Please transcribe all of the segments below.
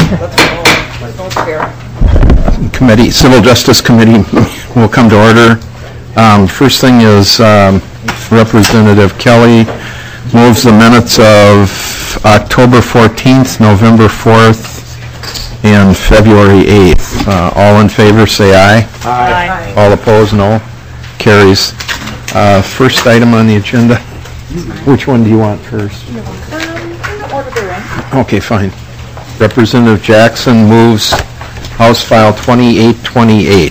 Committee, Civil Justice Committee will come to order. First thing is Representative Kelly moves the minutes of October 14th, November 4th, and February 8th. All in favor say aye. Aye. All opposed, no. Carries. First item on the agenda. Which one do you want first? In the order they're in. Okay, fine. Representative Jackson moves House File 2828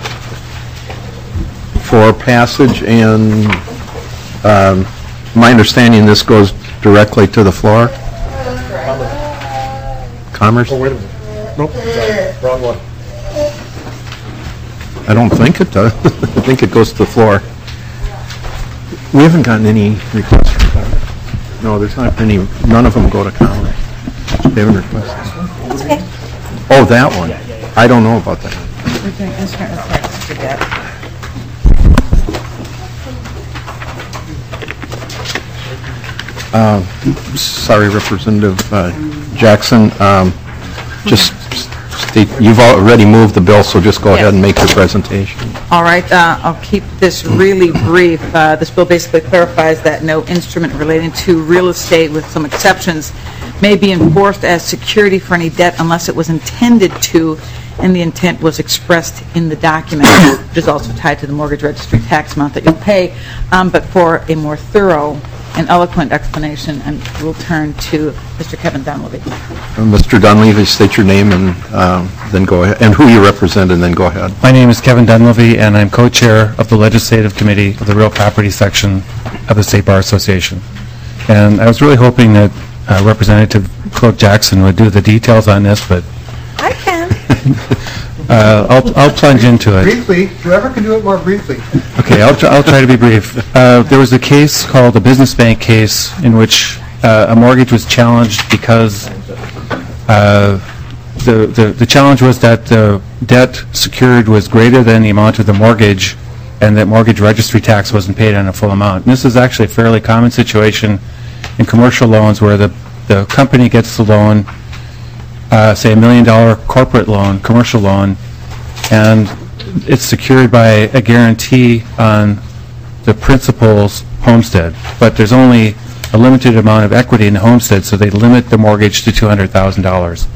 for passage, and my understanding this goes directly to the floor. Commerce? Oh, wait a minute. Nope, wrong one. I don't think it does. I think it goes to the floor. We haven't gotten any requests for that. No, there's not any. None of them go to Commerce. They haven't requested. That's okay. Oh, that one. I don't know about that. We're doing instrument requests for debt. Sorry, Representative Jackson. Just state, you've already moved the bill, so just go ahead and make your presentation. All right, I'll keep this really brief. This bill basically clarifies that no instrument relating to real estate, with some exceptions, may be enforced as security for any debt unless it was intended to, and the intent was expressed in the document, which is also tied to the mortgage registry tax amount that you'll pay. But for a more thorough and eloquent explanation, and we'll turn to Mr. Kevin Dunleavy. Mr. Dunleavy, state your name and then go ahead, and who you represent, and then go ahead. My name is Kevin Dunleavy, and I'm co-chair of the Legislative Committee of the Real Property Section of the State Bar Association. And I was really hoping that Representative Clerk Jackson would do the details on this, but I can. I'll plunge into it. Briefly, whoever can do it more briefly. Okay, I'll try to be brief. There was a case called the Business Bank case in which a mortgage was challenged because the challenge was that the debt secured was greater than the amount of the mortgage, and that mortgage registry tax wasn't paid on a full amount. And this is actually a fairly common situation in commercial loans where the company gets the loan, say $1 million corporate loan, commercial loan, and it's secured by a guarantee on the principal's homestead. But there's only a limited amount of equity in the homestead, so they limit the mortgage to $200,000.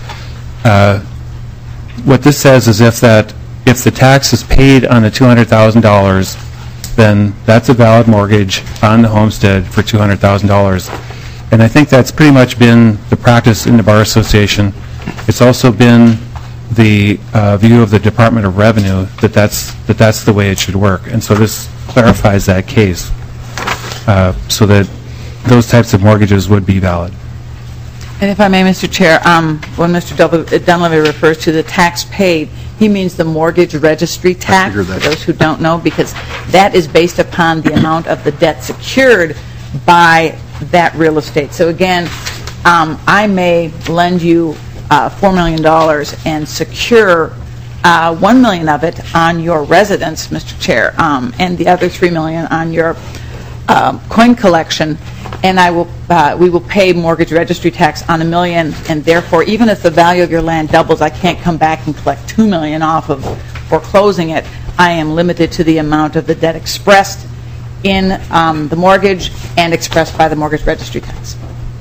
What this says is if the tax is paid on the $200,000, then that's a valid mortgage on the homestead for $200,000. And I think that's pretty much been the practice in the Bar Association. It's also been the view of the Department of Revenue that that's the way it should work. And so this clarifies that case so that those types of mortgages would be valid. And if I may, Mr. Chair, when Mr. Dunleavy refers to the tax paid, he means the mortgage registry tax, for those who don't know, because that is based upon the amount of the debt secured by that real estate. So again, I may lend you $4 million and secure $1 million of it on your residence, Mr. Chair, and the other $3 million on your coin collection, and we will pay mortgage registry tax on $1 million, and therefore, even if the value of your land doubles, I can't come back and collect $2 million off of foreclosing it. I am limited to the amount of the debt expressed in the mortgage and expressed by the mortgage registry tax.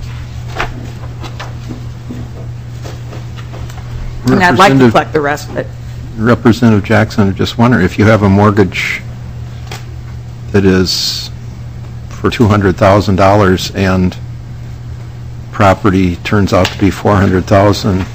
And I'd like to collect the rest of it. Representative Jackson, I just wonder if you have a mortgage that is for $200,000 and property turns out to be $400,000,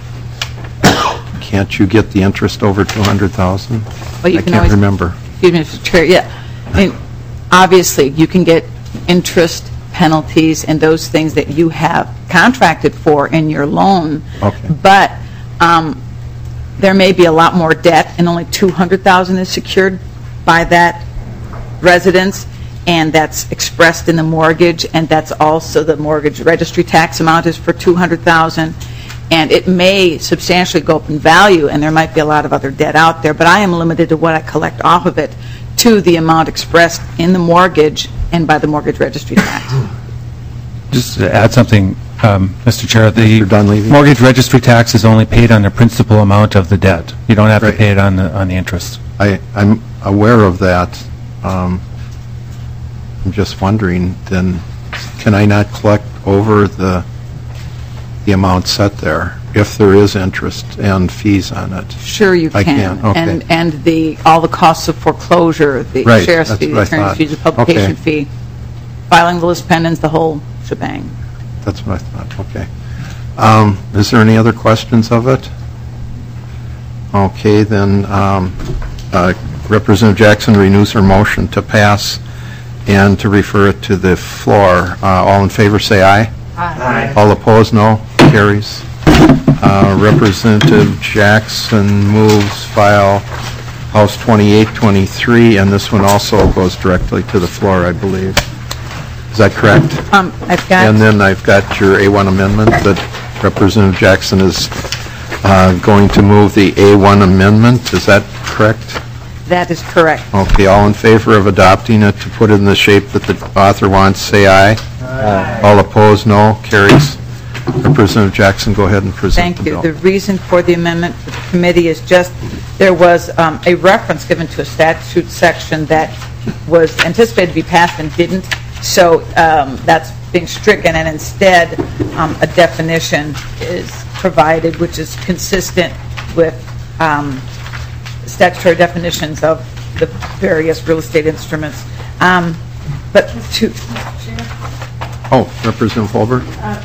can't you get the interest over $200,000? Well, I can't remember. Excuse me, Mr. Chair. Yeah, I mean, obviously you can get interest, penalties, and those things that you have contracted for in your loan. Okay. But there may be a lot more debt, and only $200,000 is secured by that residence, and that's expressed in the mortgage, and that's also the mortgage registry tax amount is for $200,000, and it may substantially go up in value, and there might be a lot of other debt out there, but I am limited to what I collect off of it to the amount expressed in the mortgage and by the mortgage registry tax. Just to add something, Mr. Chair, the Mr. Dunleavy? mortgage registry tax is only paid on the principal amount of the debt. You don't have to Right. pay it on the interest. I'm aware of that. I'm just wondering, then, can I not collect over the amount set there if there is interest and fees on it? Sure you I can. can, okay. And all the costs of foreclosure, the Right, sheriff's that's fee, the what I attorney's thought. fees, the publication Okay. fee, filing the list pendants, the whole shebang. That's what I thought, okay. Is there any other questions of it? Okay, then Representative Jackson renews her motion to pass and to refer it to the floor. All in favor, say aye. Aye. All opposed, no. Carries. Representative Jackson moves file House 2823, and this one also goes directly to the floor, I believe. Is that correct? I've got... And then I've got your A1 amendment that Representative Jackson is going to move the A1 amendment. Is that correct? That is correct. Okay, all in favor of adopting it to put it in the shape that the author wants, say aye. Aye. All opposed, no. Carries. Representative Jackson, go ahead and present Thank the you. bill. The reason for the amendment for the committee is just there was a reference given to a statute section that was anticipated to be passed and didn't. So that's being stricken, and instead a definition is provided, which is consistent with statutory definitions of the various real estate instruments. But to... Oh, Representative Holbert?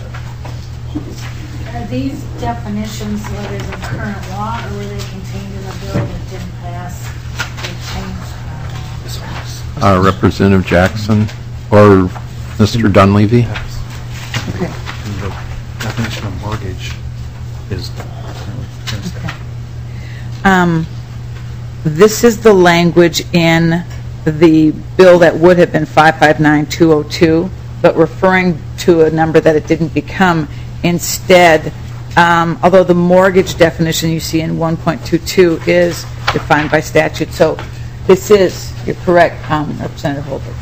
Are these definitions letters of current law, or were they contained in a bill that didn't pass? They changed. Representative Jackson or Mr. Dunleavy? Okay. The definition of mortgage is... This is the language in the bill that would have been 559202, but referring to a number that it didn't become. Instead, although the mortgage definition you see in 1.22 is defined by statute. So this is, you're correct, Representative Holbert.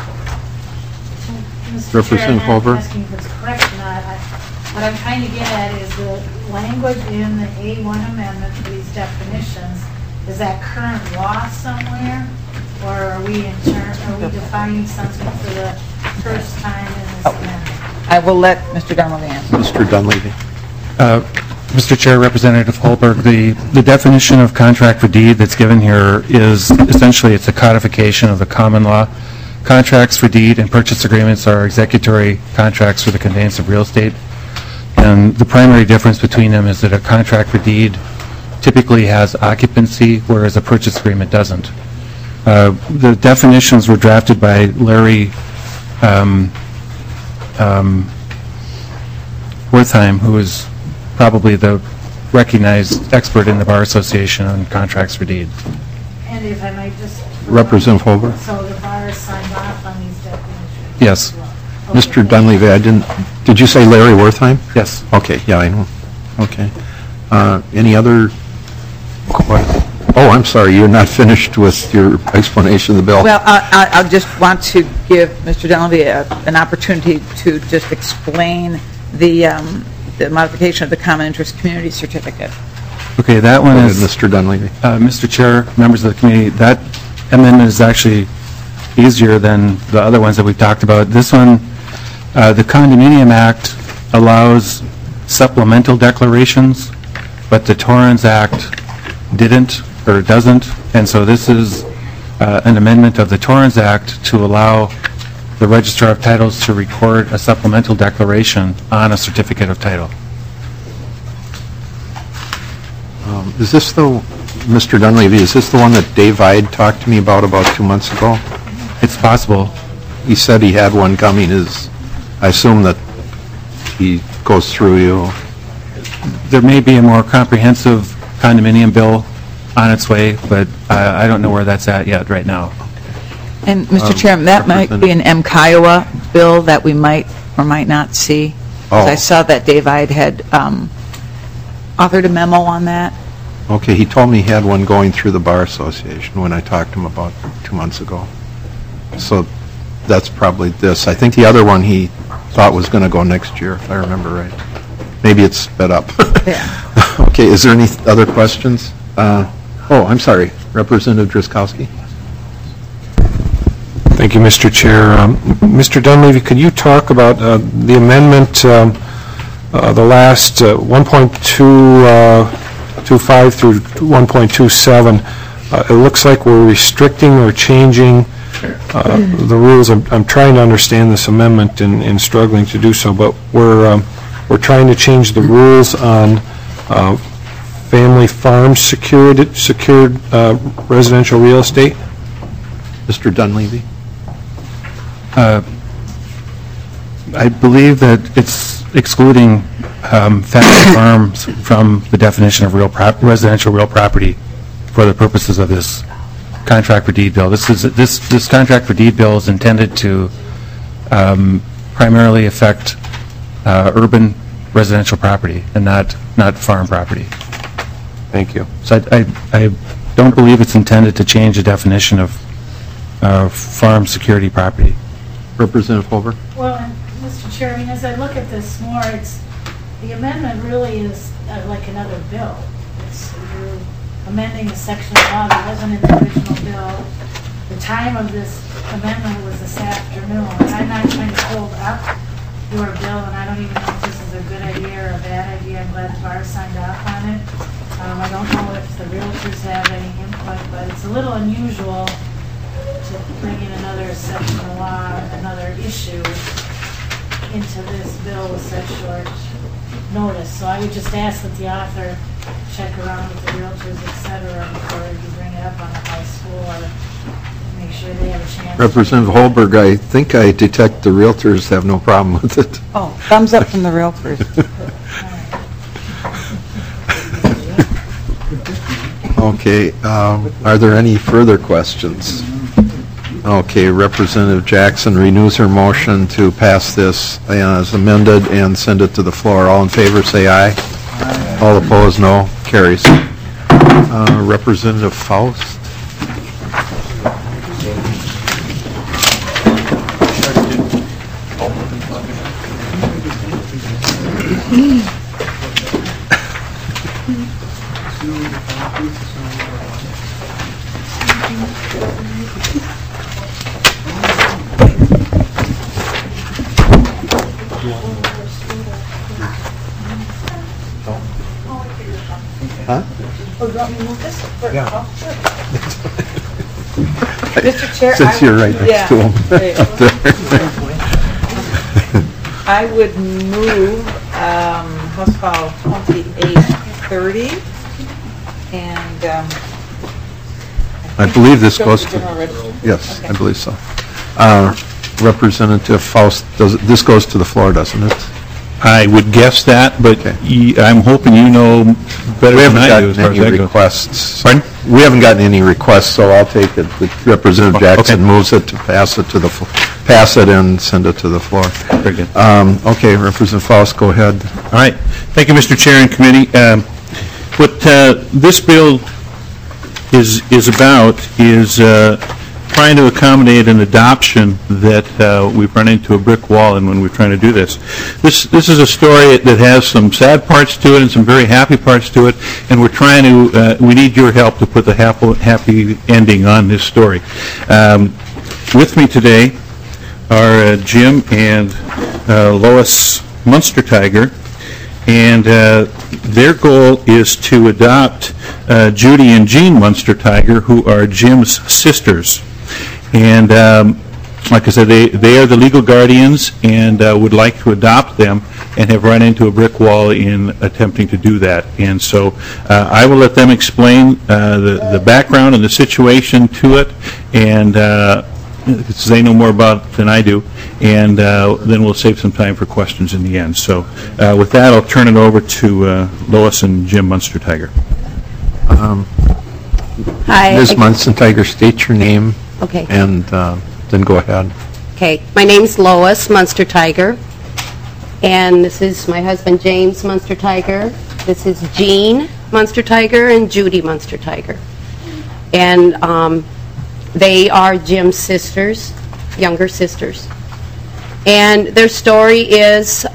Mr. Representative Chair, I'm Holbert? not asking if it's correct or not. What I'm trying to get at is the language in the A1 amendment for these definitions. Is that current law somewhere, or are we defining something for the first time in this amendment? I will let Mr. Dunleavy answer. Mr. Dunleavy? Mr. Chair, Representative Holberg, the definition of contract for deed that's given here is essentially it's a codification of the common law. Contracts for deed and purchase agreements are executory contracts for the conveyance of real estate. And the primary difference between them is that a contract for deed typically has occupancy, whereas a purchase agreement doesn't. The definitions were drafted by Larry Wertheim, who is probably the recognized expert in the Bar Association on contracts for deed. And if I might just... Representative Holbert? So the bar signed off on these definitions? Yes. Okay, Mr. Dunleavy, did you say Larry Wertheim? Yes. Okay, yeah, I know. Okay. Any other questions? Oh, I'm sorry, you're not finished with your explanation of the bill. Well, I just want to give Mr. Dunleavy an opportunity to just explain the modification of the common interest community certificate. Okay, that one Go ahead, is... Mr. Dunleavy. Mr. Chair, members of the committee, that amendment is actually easier than the other ones that we've talked about. This one, the Condominium Act allows supplemental declarations, but the Torrens Act didn't or doesn't, and so this is an amendment of the Torrens Act to allow the Registrar of Titles to record a supplemental declaration on a certificate of title. Is this Mr. Dunleavy, is this the one that Dave Ide talked to me about 2 months ago? It's possible. He said he had one coming. I assume that he goes through you. There may be a more comprehensive condominium bill on its way, but I don't know where that's at yet right now. And, Mr. Chairman, that might be an M. Kiowa bill that we might or might not see. 'Cause I saw that Dave Ide had authored a memo on that. Okay, he told me he had one going through the Bar Association when I talked to him about 2 months ago. So that's probably this. I think the other one he thought was going to go next year, if I remember right. Maybe it's sped up. Yeah. Okay, is there any other questions? I'm sorry, Representative Driscollowski. Thank you, Mr. Chair. Mr. Dunleavy, could you talk about the amendment, the last 1.25 through 1.27? It looks like we're restricting or changing the rules. I'm trying to understand this amendment and struggling to do so, but we're trying to change the rules on family farm secured residential real estate. Mr. Dunleavy? I believe that it's excluding family farms from the definition of residential real property for the purposes of this contract for deed bill. This contract for deed bill is intended to primarily affect urban residential property and not farm property. Thank you. So I don't believe it's intended to change the definition of farm security property. Representative Holber? Well, and Mr. Chair, I mean, as I look at this more, the amendment really is like another bill. You're amending a section of law that wasn't in the original bill. The time of this amendment was this afternoon. I'm not trying to hold up your bill, and I don't even know if this is a good idea or a bad idea. I'm glad the bar signed off on it. I don't know if the realtors have any input, but it's a little unusual to bring in another section of law, another issue into this bill with such short notice. So I would just ask that the author check around with the realtors, et cetera, before you bring it up on the House floor. Make sure they have a chance. Representative Holberg, I think I detect the realtors have no problem with it. Oh, thumbs up from the realtors. Okay, are there any further questions? Okay, Representative Jackson renews her motion to pass this as amended and send it to the floor. All in favor, say aye. Aye. All opposed, no. Carries. Representative Faust? Mr. Chair, Since you're right next to him. I would move House File 2830, and I believe this goes to, General Register. yes, Okay. I believe so. Representative Faust, this goes to the floor, doesn't it? I would guess that, but Okay. I'm hoping you know better We than haven't I do as far gotten as any that goes. requests. Pardon? We haven't gotten any requests, so I'll take it. Representative Jackson Okay. moves it to pass it to the, pass it and send it to the floor. Very good. Okay, Representative Faust, go ahead. All right. Thank you, Mr. Chair and committee. What this bill is about is trying to accommodate an adoption that we've run into a brick wall in when we're trying to do this. This is a story that has some sad parts to it and some very happy parts to it, and we're trying to, we need your help to put the happy ending on this story. With me today are Jim and Lois Munster-Tiger, and their goal is to adopt Judy and Jean Munster-Tiger, who are Jim's sisters. And like I said, they are the legal guardians and would like to adopt them and have run into a brick wall in attempting to do that. And so I will let them explain the background and the situation to it, and because they know more about it than I do, and then we'll save some time for questions in the end. So with that, I'll turn it over to Lois and Jim Munster-Tiger. Hi. Ms. Munster-Tiger, state your name. Okay. And then go ahead. Okay. My name's Lois Munster-Tiger, and this is my husband James Munster-Tiger. This is Jean Munster-Tiger and Judy Munster-Tiger, and they are Jim's sisters, younger sisters. And their story is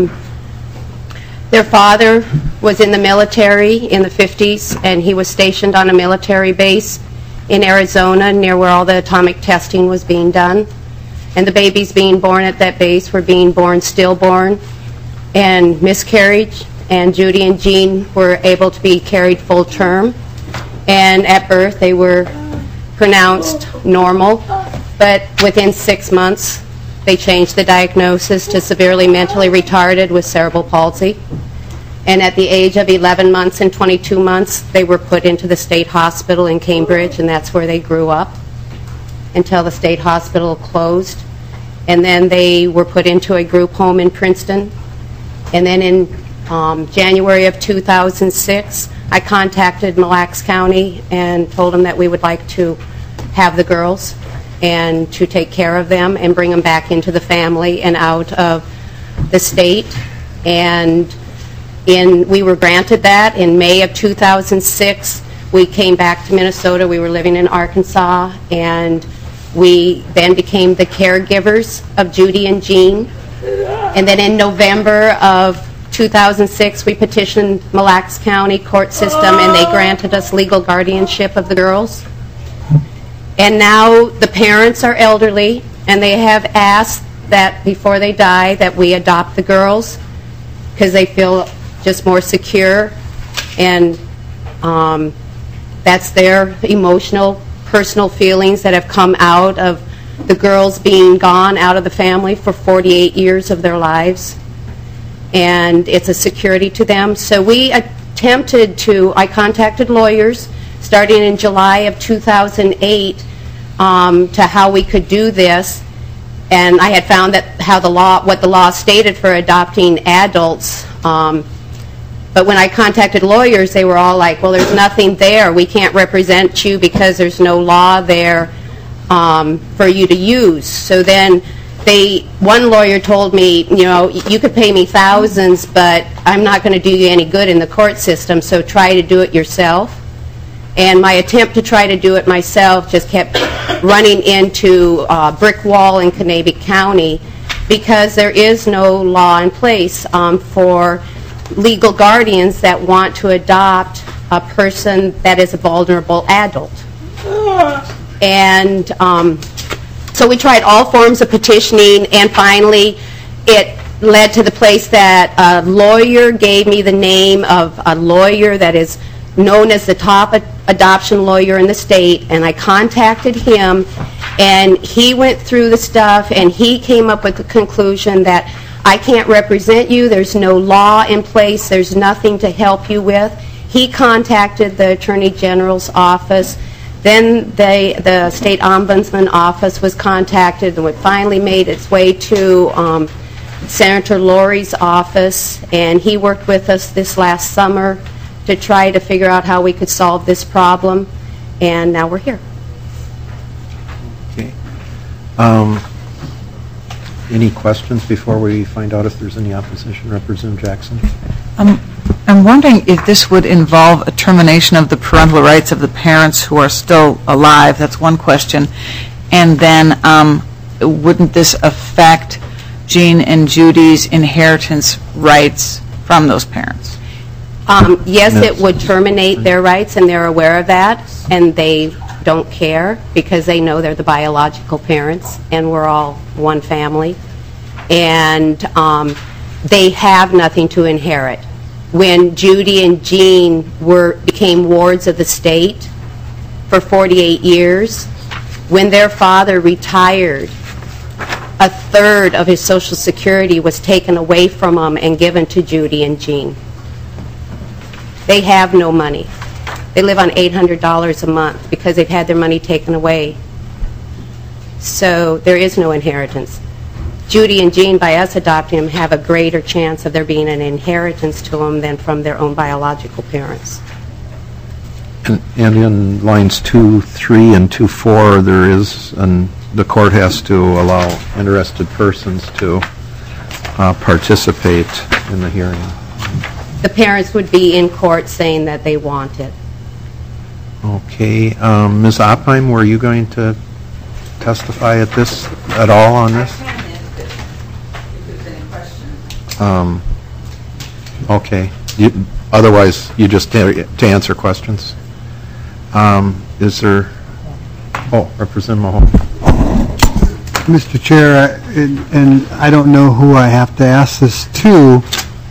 their father was in the military in the 50s, and he was stationed on a military base in Arizona near where all the atomic testing was being done. And the babies being born at that base were being born stillborn and miscarriage, and Judy and Jean were able to be carried full term. And at birth they were pronounced normal, but within 6 months they changed the diagnosis to severely mentally retarded with cerebral palsy. And at the age of 11 months and 22 months, they were put into the state hospital in Cambridge, and that's where they grew up until the state hospital closed. And then they were put into a group home in Princeton. And then in January of 2006, I contacted Mille Lacs County and told them that we would like to have the girls and to take care of them and bring them back into the family and out of the state. And we were granted that. In May of 2006, we came back to Minnesota. We were living in Arkansas, and we then became the caregivers of Judy and Jean. And then in November of 2006, we petitioned Mille Lacs County court system, and they granted us legal guardianship of the girls. And now the parents are elderly, and they have asked that before they die that we adopt the girls because they feel just more secure, and that's their emotional, personal feelings that have come out of the girls being gone out of the family for 48 years of their lives, and it's a security to them. So we attempted to, I contacted lawyers starting in July of 2008 to how we could do this, and I had found that what the law stated for adopting adults. But when I contacted lawyers, they were all like, well, there's nothing there. We can't represent you because there's no law there for you to use. So then one lawyer told me, you know, you could pay me thousands, but I'm not going to do you any good in the court system, so try to do it yourself. And my attempt to try to do it myself just kept running into a brick wall in Kanabec County because there is no law in place for legal guardians that want to adopt a person that is a vulnerable adult. And so we tried all forms of petitioning, and finally it led to the place that a lawyer gave me the name of a lawyer that is known as the top adoption lawyer in the state, and I contacted him, and he went through the stuff, and he came up with the conclusion that I can't represent you, there's no law in place, there's nothing to help you with. He contacted the Attorney General's office, then the State Ombudsman office was contacted, and it finally made its way to Senator Lori's office, and he worked with us this last summer to try to figure out how we could solve this problem, and now we're here. Okay. Any questions before we find out if there's any opposition? Representative Jackson? I'm wondering if this would involve a termination of the parental rights of the parents who are still alive. That's one question. And then wouldn't this affect Jean and Judy's inheritance rights from those parents? Yes, it would terminate their rights, and they're aware of that, and they don't care because they know they're the biological parents, and we're all one family. And they have nothing to inherit. When Judy and Jean became wards of the state for 48 years, when their father retired, a third of his Social Security was taken away from them and given to Judy and Jean. They have no money. They live on $800 a month because they've had their money taken away. So there is no inheritance. Judy and Jean, by us adopting them, have a greater chance of there being an inheritance to them than from their own biological parents. And in lines 2, 3, and 2, 4, there is, and the court has to allow interested persons to participate in the hearing. The parents would be in court saying that they want it. Okay. Ms. Oppenheim, were you going to testify at all on this? Okay. Otherwise, you just to answer questions. Is there, Representative Mahoney. Mr. Chair, and I don't know who I have to ask this to,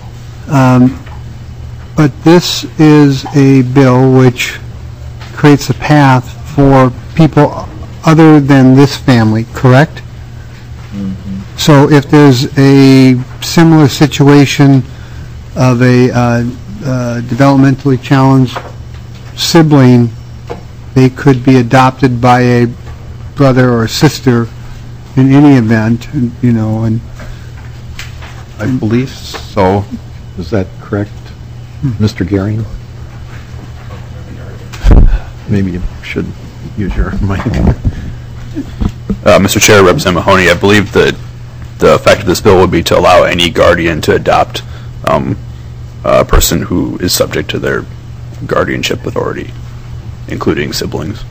but this is a bill which creates a path for people other than this family, correct? So if there's a similar situation of a developmentally challenged sibling, they could be adopted by a brother or sister in any event, you know, and I believe so. Is that correct, Mr. Gehring? Maybe you should use your mic. Mr. Chair, Representative Mahoney, I believe that the effect of this bill would be to allow any guardian to adopt a person who is subject to their guardianship authority, including siblings.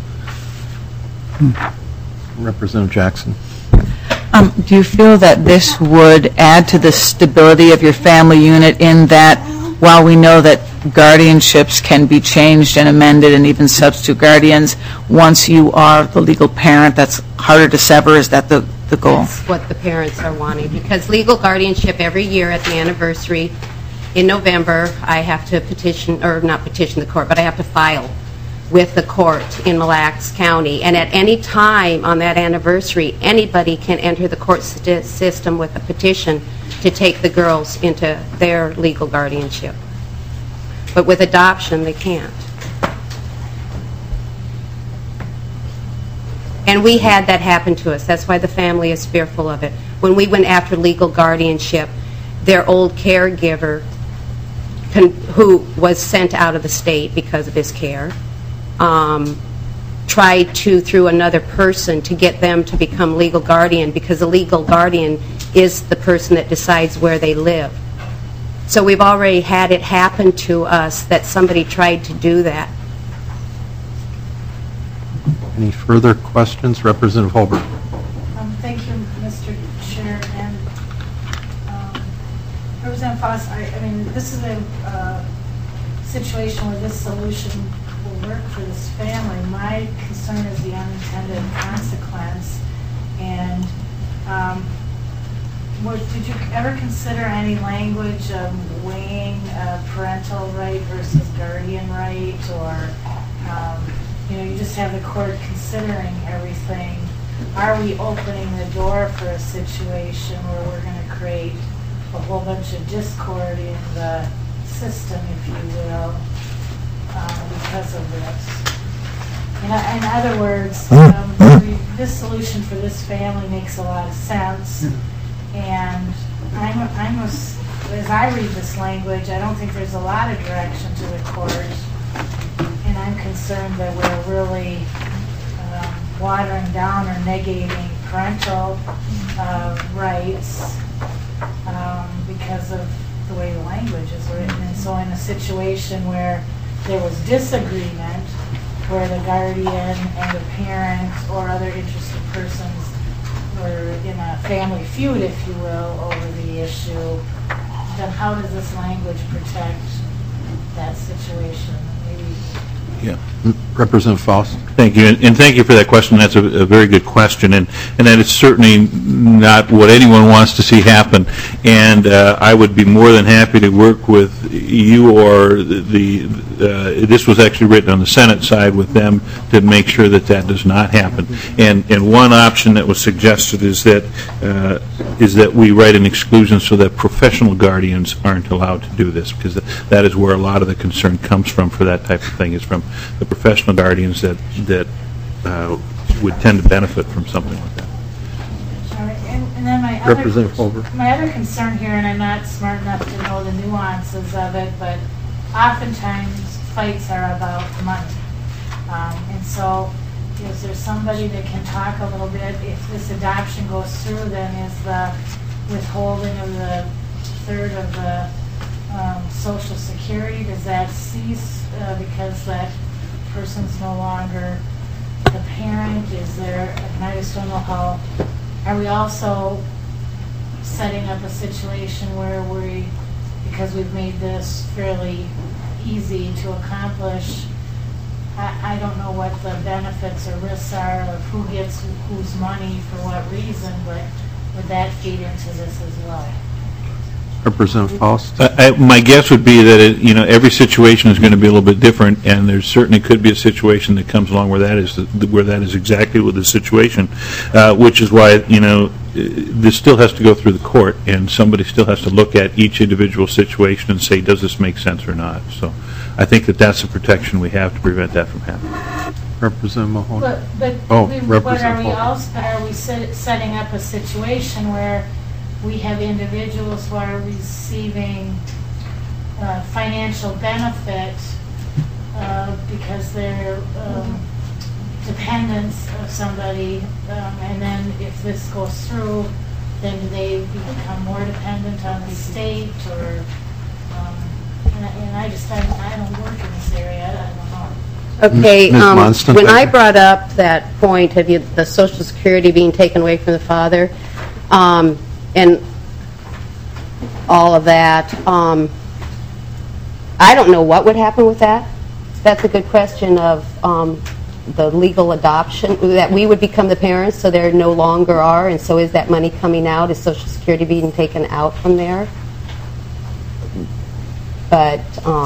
Representative Jackson. Do you feel that this would add to the stability of your family unit in that while we know that guardianships can be changed and amended and even substitute guardians, once you are the legal parent, that's harder to sever? Is that the goal? That's what the parents are wanting, because legal guardianship every year at the anniversary in November, I have to petition, or not petition the court, but I have to file with the court in Mille Lacs County. And at any time on that anniversary, anybody can enter the court system with a petition to take the girls into their legal guardianship. But with adoption, they can't. And we had that happen to us. That's why the family is fearful of it. When we went after legal guardianship, their old caregiver, who was sent out of the state because of his care, tried to, through another person, to get them to become legal guardian, because the legal guardian is the person that decides where they live. So we've already had it happen to us that somebody tried to do that. Any further questions? Representative Holbert. Thank you, Mr. Chair. And Representative Foss, I mean, this is a situation where this solution will work for this family. My concern is the unintended consequence. And did you ever consider any language of weighing parental right versus guardian right, or you just have the court considering everything? Are we opening the door for a situation where we're going to create a whole bunch of discord in the system, if you will, because of this? In other words, this solution for this family makes a lot of sense, and as I read this language, I don't think there's a lot of direction to the court, and I'm concerned that we're really watering down or negating parental rights because of the way the language is written. And so in a situation where there was disagreement, where the guardian and the parent or other interested persons were in a family feud, if you will, over the issue, then how does this language protect that situation? Yeah. Representative Foss. Thank you, and thank you for that question. That's a very good question, and that is certainly not what anyone wants to see happen. And I would be more than happy to work with you or this was actually written on the Senate side with them to make sure that that does not happen. And one option that was suggested is that we write an exclusion so that professional guardians aren't allowed to do this, because that is where a lot of the concern comes from for that type of thing, is from the professional guardians that would tend to benefit from something like that. All right, and then Representative Holbert. My other concern here, and I'm not smart enough to know the nuances of it, but oftentimes fights are about money. And so is there somebody that can talk a little bit, if this adoption goes through, then is the withholding of the third of the Social Security, does that cease because that person's no longer the parent? Is there, and I just don't know how, are we also setting up a situation where because we've made this fairly easy to accomplish, I don't know what the benefits or risks are of who gets whose money for what reason, but would that feed into this as well? Representative Faust? My guess would be that, every situation is going to be a little bit different, and there certainly could be a situation that comes along where that is exactly what the situation, which is why, this still has to go through the court, and somebody still has to look at each individual situation and say, does this make sense or not? So I think that's the protection we have to prevent that from happening. Representative Mahoney? But are we setting up a situation where we have individuals who are receiving financial benefit because they're dependents of somebody, and then if this goes through, then do they become more dependent on the state, or, and I don't work in this area, I don't know. Okay, Ms. Monston, when thank I you. brought up that point of the Social Security being taken away from the father, and all of that, I don't know what would happen with that. That's a good question of the legal adoption, that we would become the parents, so there no longer are, and so is that money coming out? Is Social Security being taken out from there? But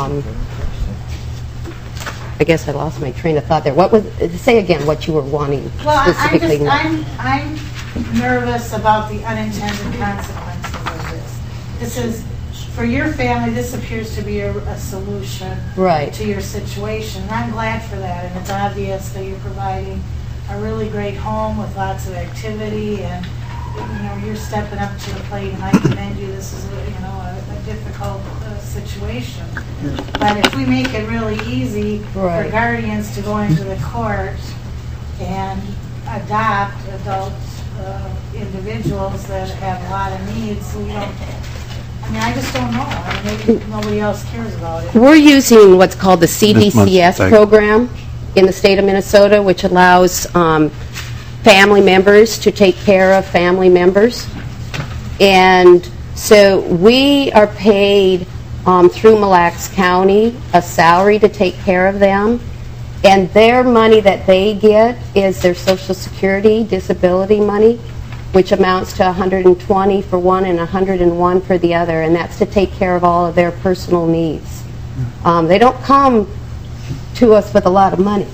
I guess I lost my train of thought there. Say again what you were wanting specifically. I'm nervous about the unintended consequences of this. This is, for your family, this appears to be a solution to your situation. And I'm glad for that, and it's obvious that you're providing a really great home with lots of activity, and you're stepping up to the plate, and I commend you. This is a difficult situation. But if we make it really easy for guardians to go into the court and adopt adult individuals that have a lot of needs, I just don't know. Maybe nobody else cares about it. We're using what's called the CDCS program in the state of Minnesota, which allows family members to take care of family members. And so we are paid through Mille Lacs County a salary to take care of them. And their money that they get is their Social Security disability money, which amounts to $120 for one and $101 for the other, and that's to take care of all of their personal needs. They don't come to us with a lot of money.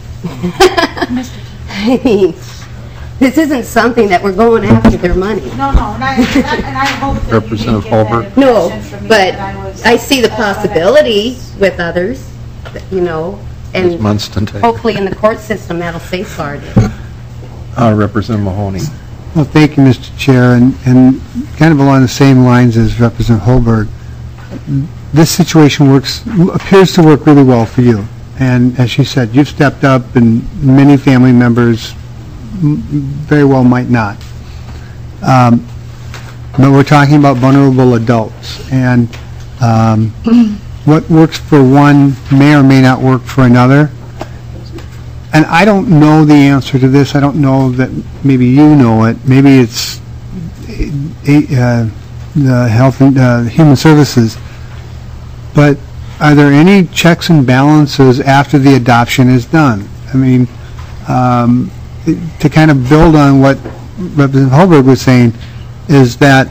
I mean, this isn't something that we're going after their money. No, and I hope that Representative you didn't get that No, impression from me but that I was I see the possibility with others, and Ms. Munson, take it. hopefully in the court system that'll safeguard it. Representative Mahoney? Well, thank you, Mr. Chair, and kind of along the same lines as Representative Holberg, this situation appears to work really well for you. And as she said, you've stepped up, and many family members very well might not. But we're talking about vulnerable adults, and what works for one may or may not work for another. And I don't know the answer to this. I don't know that maybe you know it. Maybe it's the Health and Human Services. But are there any checks and balances after the adoption is done? I mean, to kind of build on what Representative Holberg was saying, is that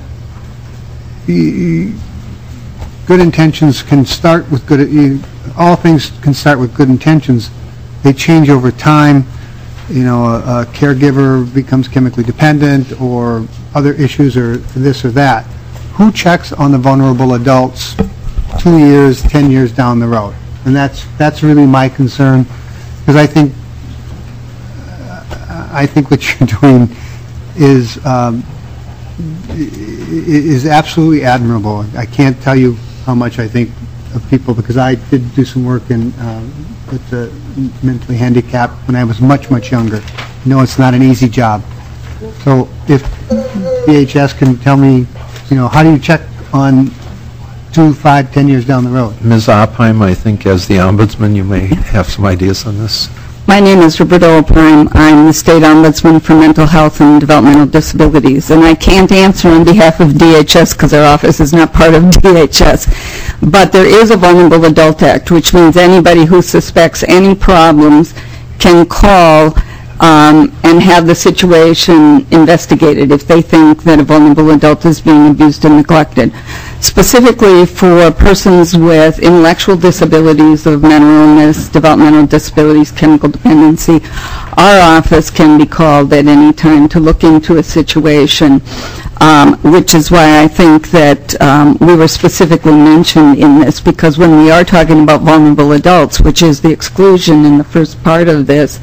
good intentions can start with all things can start with good intentions. They change over time. A caregiver becomes chemically dependent, or other issues, or this or that. Who checks on the vulnerable adults 2 years, 10 years down the road? And that's really my concern, because I think what you're doing is absolutely admirable. I can't tell you how much I think of people, because I did do some work with the mentally handicapped when I was much, much younger. It's not an easy job. So if DHS can tell me, how do you check on 2, 5, 10 years down the road? Ms. Oppheim, I think as the ombudsman, you may have some ideas on this. My name is Roberta O'Brien. I'm the State Ombudsman for Mental Health and Developmental Disabilities, and I can't answer on behalf of DHS because our office is not part of DHS. But there is a Vulnerable Adult Act, which means anybody who suspects any problems can call and have the situation investigated if they think that a vulnerable adult is being abused and neglected. Specifically for persons with intellectual disabilities of mental illness, developmental disabilities, chemical dependency, our office can be called at any time to look into a situation, which is why I think that we were specifically mentioned in this, because when we are talking about vulnerable adults, which is the exclusion in the first part of this,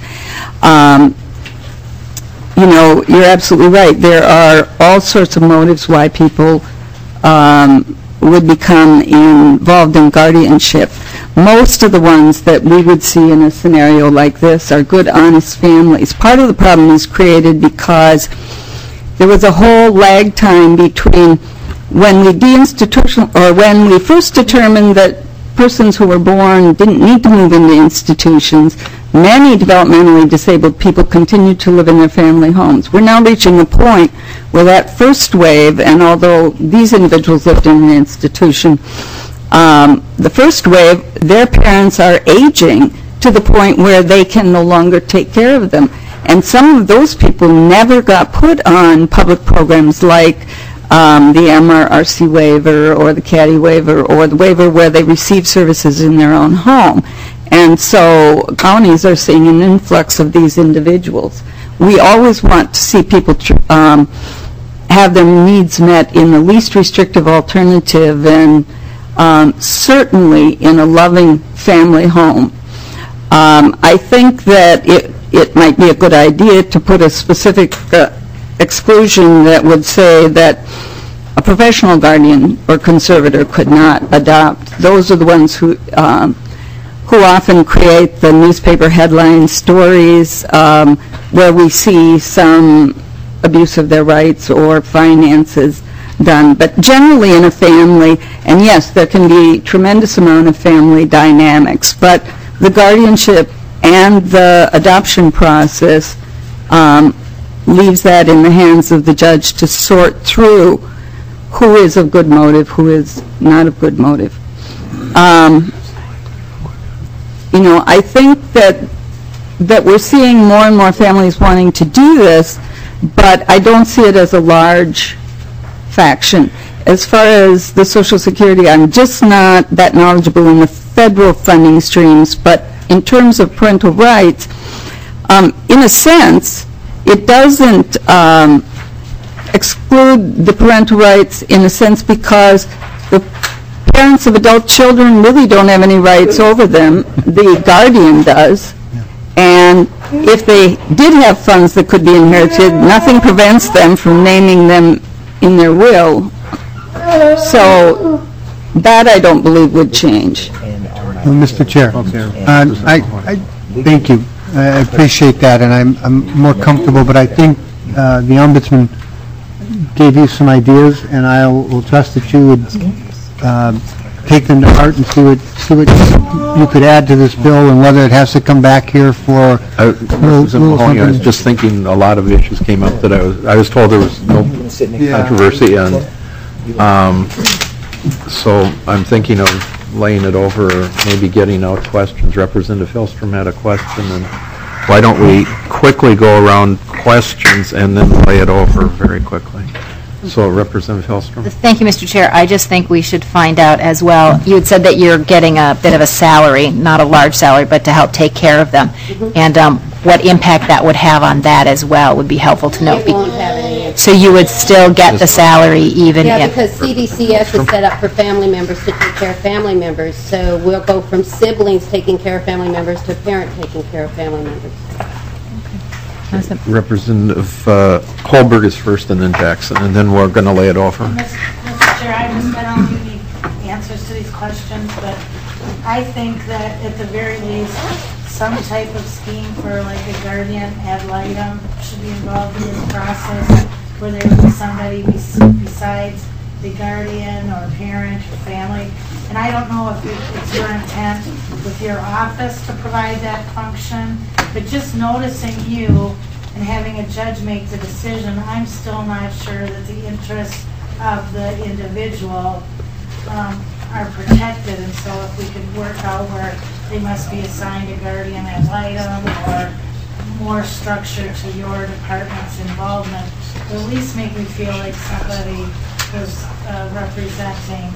you know, you're absolutely right. There are all sorts of motives why people would become involved in guardianship. Most of the ones that we would see in a scenario like this are good, honest families. Part of the problem is created because there was a whole lag time between when we when we first determined that persons who were born didn't need to move into institutions. Many developmentally disabled people continue to live in their family homes. We're now reaching a point where that first wave, and although these individuals lived in an institution, the first wave, their parents are aging to the point where they can no longer take care of them. And some of those people never got put on public programs like the MRRC waiver or the CADI waiver or the waiver where they receive services in their own home. And so counties are seeing an influx of these individuals. We always want to see people have their needs met in the least restrictive alternative, and certainly in a loving family home. I think that it might be a good idea to put a specific exclusion that would say that a professional guardian or conservator could not adopt. Those are the ones who often create the newspaper headline stories where we see some abuse of their rights or finances done. But generally in a family, and yes, there can be tremendous amount of family dynamics, but the guardianship and the adoption process leaves that in the hands of the judge to sort through who is of good motive, who is not of good motive. You know, I think that we're seeing more and more families wanting to do this, but I don't see it as a large faction. As far as the Social Security, I'm just not that knowledgeable in the federal funding streams, but in terms of parental rights, in a sense, it doesn't exclude the parental rights in a sense because the parents of adult children really don't have any rights over them. The guardian does. And if they did have funds that could be inherited, nothing prevents them from naming them in their will. So that I don't believe would change. Well, Mr. Chair, I thank you. I appreciate that, and I'm more comfortable, but I think the Ombudsman gave you some ideas, and I will trust that you would take them to heart and see what you could add to this bill, and whether it has to come back here for I was just thinking a lot of issues came up that I was told there was no controversy, and so I'm thinking of laying it over, or maybe getting out questions. Representative Hillstrom had a question, and why don't we quickly go around questions and then lay it over very quickly? So, Representative Hillstrom. Thank you, Mr. Chair. I just think we should find out as well. You had said that you're getting a bit of a salary, not a large salary, but to help take care of them. And what impact that would have on that as well would be helpful to know. It won't have any impact. So you would still get the salary even Yeah, if... because CDCS is set up for family members to take care of family members. So we'll go from siblings taking care of family members to a parent taking care of family members. Representative Holberg is first, and then Jackson, and then we're going to lay it over. Mr. Chair, I don't give any answers to these questions, but I think that at the very least, some type of scheme for like a guardian ad litem should be involved in this process, where there would be somebody besides the guardian or parent or family. And I don't know if it's your intent with your office to provide that function, but just noticing you and having a judge make the decision, I'm still not sure that the interests of the individual are protected. And so if we could work out where they must be assigned a guardian ad litem or more structure to your department's involvement, to at least make me feel like somebody was representing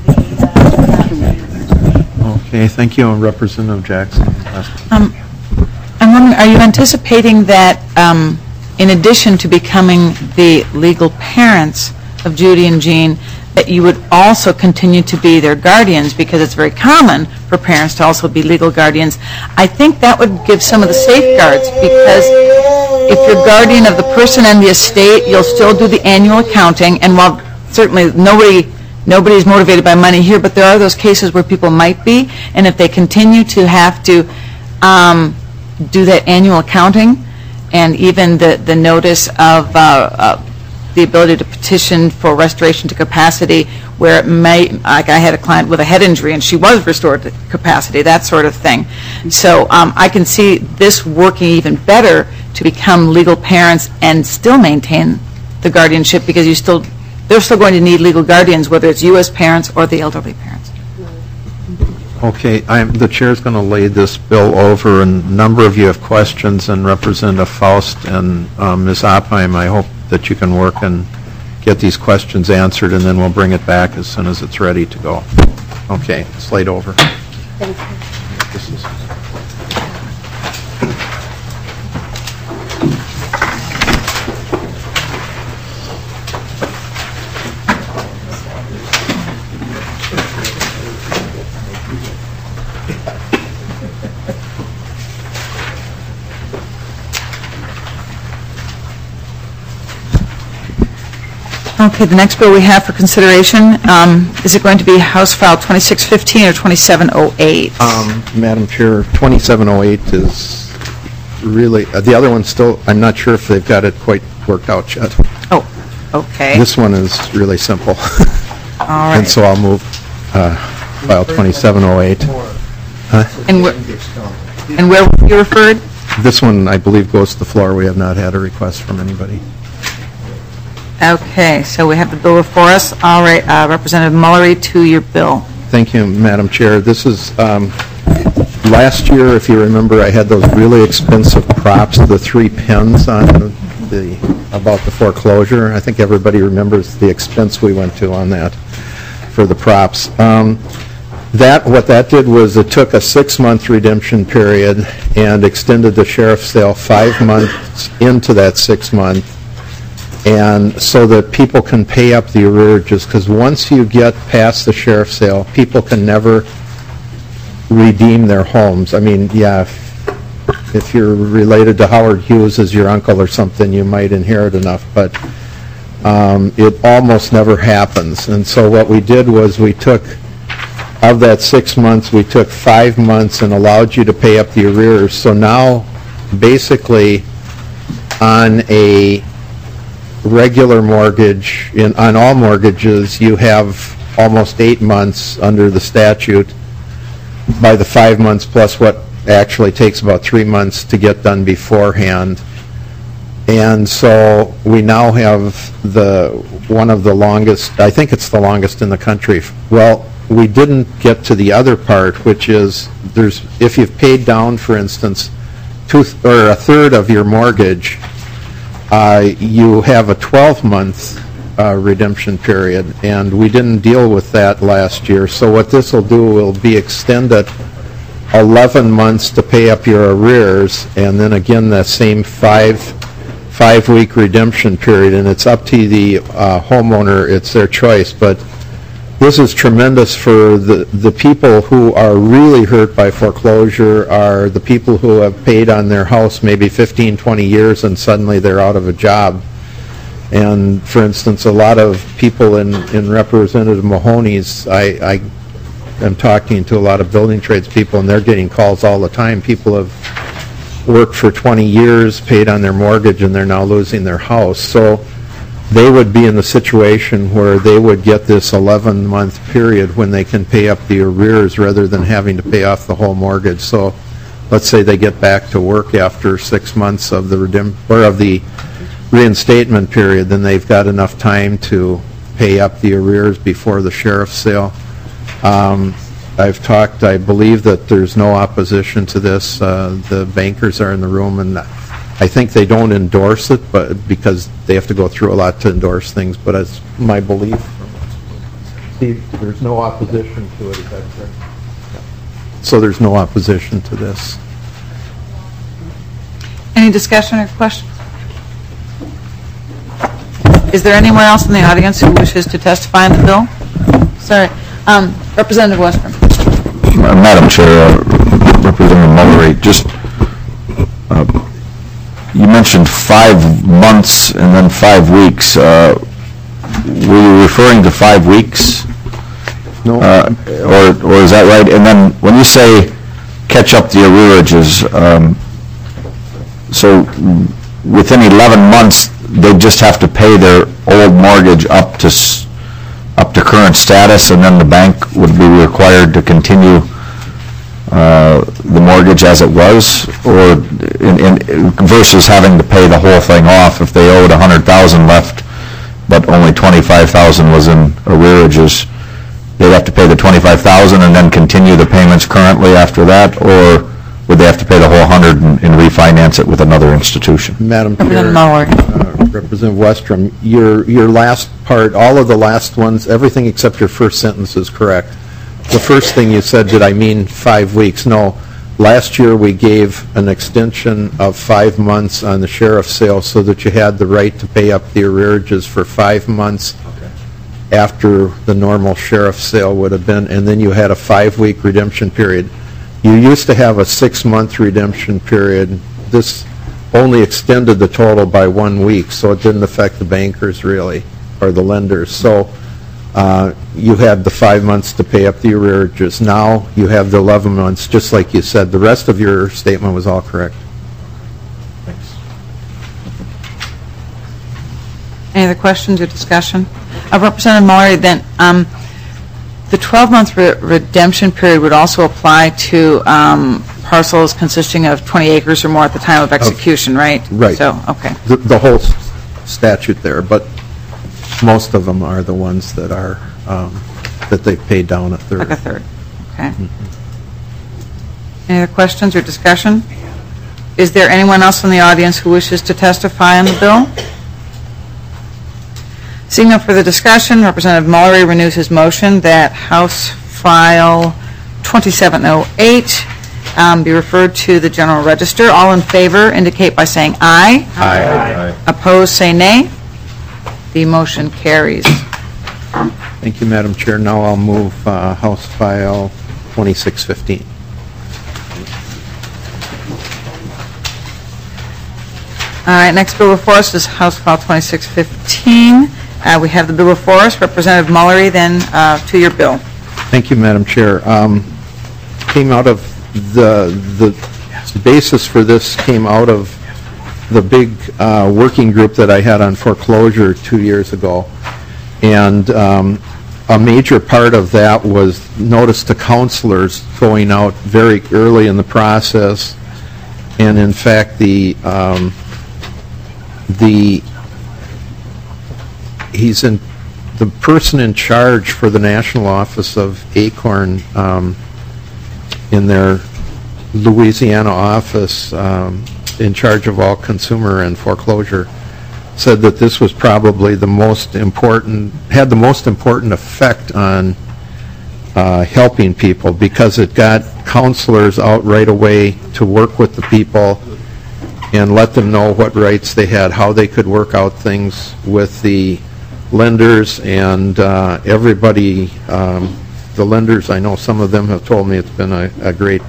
the Okay, thank you, Representative Jackson. I'm wondering, are you anticipating that in addition to becoming the legal parents of Judy and Jean, that you would also continue to be their guardians, because it's very common for parents to also be legal guardians? I think that would give some of the safeguards, because if you're guardian of the person and the estate, you'll still do the annual accounting, and while certainly nobody is motivated by money here, but there are those cases where people might be, and if they continue to have to do that annual accounting, and even the notice of the ability to petition for restoration to capacity, where it may, like I had a client with a head injury and she was restored to capacity, that sort of thing. So I can see this working even better to become legal parents and still maintain the guardianship, because they're still going to need legal guardians, whether it's you as parents or the elderly parents. Okay, the chair's going to lay this bill over, and a number of you have questions, and Representative Faust and Ms. Opheim, I hope that you can work and get these questions answered, and then we'll bring it back as soon as it's ready to go. Okay, it's laid over. Thank you. This is Okay, the next bill we have for consideration, is it going to be House File 2615 or 2708? Madam Chair, 2708 is really, the other one still, I'm not sure if they've got it quite worked out yet. Oh, okay. This one is really simple. All right. And so I'll move File 2708. And where were you referred? This one, I believe, goes to the floor. We have not had a request from anybody. Okay, so we have the bill before us. All right, Representative Mullery, to your bill. Thank you, Madam Chair. This is, last year, if you remember, I had those really expensive props, the 3 pins on about the foreclosure. I think everybody remembers the expense we went to on that for the props. What that did was it took a 6-month redemption period and extended the sheriff's sale 5 months into that 6-month, and so that people can pay up the arrearages, because once you get past the sheriff's sale, people can never redeem their homes. I mean, yeah, if you're related to Howard Hughes as your uncle or something, you might inherit enough, but it almost never happens. And so what we did was we took, of that 6 months, we took 5 months and allowed you to pay up the arrears. So now, basically, on a regular mortgage, on all mortgages, you have almost 8 months under the statute by the 5 months plus what actually takes about 3 months to get done beforehand. And so we now have one of the longest, I think it's the longest in the country. Well, we didn't get to the other part, which is if you've paid down, for instance, a third of your mortgage, you have a 12-month redemption period, and we didn't deal with that last year. So what this will do will be extend it 11 months to pay up your arrears, and then again that same five-week redemption period, and it's up to the homeowner. It's their choice, but this is tremendous for the people who are really hurt by foreclosure, are the people who have paid on their house maybe 15, 20 years and suddenly they're out of a job. And for instance, a lot of people in Representative Mahoney's, I am talking to a lot of building trades people, and they're getting calls all the time. People have worked for 20 years, paid on their mortgage, and they're now losing their house. So they would be in the situation where they would get this 11-month period when they can pay up the arrears rather than having to pay off the whole mortgage. So let's say they get back to work after 6 months of the reinstatement period, then they've got enough time to pay up the arrears before the sheriff's sale. I've talked, I believe that there's no opposition to this. The bankers are in the room, and I think they don't endorse it, but because they have to go through a lot to endorse things, but it's my belief. Steve, there's no opposition to it, is that correct? So there's no opposition to this. Any discussion or questions? Is there anyone else in the audience who wishes to testify on the bill? Sorry. Representative Westrom. Madam Chair, Representative Mullery, just you mentioned 5 months and then 5 weeks. Were you referring to 5 weeks? No. Or is that right? And then when you say catch up the arrearages, so within 11 months, they just have to pay their old mortgage up to current status, and then the bank would be required to continue the mortgage as it was, or versus having to pay the whole thing off if they owed $100,000 left, but only $25,000 was in arrearages. They'd have to pay the $25,000 and then continue the payments currently after that, or would they have to pay the whole $100,000 and refinance it with another institution? Madam Chair, Representative Westrom, your last part, all of the last ones, everything except your first sentence is correct. The first thing you said, did I mean 5 weeks? No. Last year we gave an extension of 5 months on the sheriff's sale so that you had the right to pay up the arrearages for 5 months after the normal sheriff's sale would have been, and then you had a 5-week redemption period. You used to have a 6-month redemption period. This only extended the total by 1 week, so it didn't affect the bankers really, or the lenders. So you had the 5 months to pay up the arrearages. Now you have the 11 months, just like you said. The rest of your statement was all correct. Thanks. Any other questions or discussion? Representative Mullery, then the 12-month redemption period would also apply to parcels consisting of 20 acres or more at the time of execution, right? Right. So, okay. The whole statute there, but most of them are the ones that are that they've paid down a third. Like a third. Okay. Any other questions or discussion? Is there anyone else in the audience who wishes to testify on the bill? Seeing no further discussion, Representative Mullery renews his motion that House File 2708 be referred to the General Register. All in favor indicate by saying aye. Aye. Opposed, say nay. The motion carries. Thank you, Madam Chair. Now I'll move House File 2615. All right, next bill before us is House File 2615. We have the bill before us. Representative Mullery, then to your bill. Thank you, Madam Chair. Came out of the basis for this came out of the big working group that I had on foreclosure 2 years ago. And a major part of that was notice to counselors going out very early in the process. And in fact, the person in charge for the national office of ACORN in their Louisiana office in charge of all consumer and foreclosure said that this was probably the most important, had the most important effect on helping people because it got counselors out right away to work with the people and let them know what rights they had, how they could work out things with the lenders and everybody. The lenders, I know some of them have told me it's been a great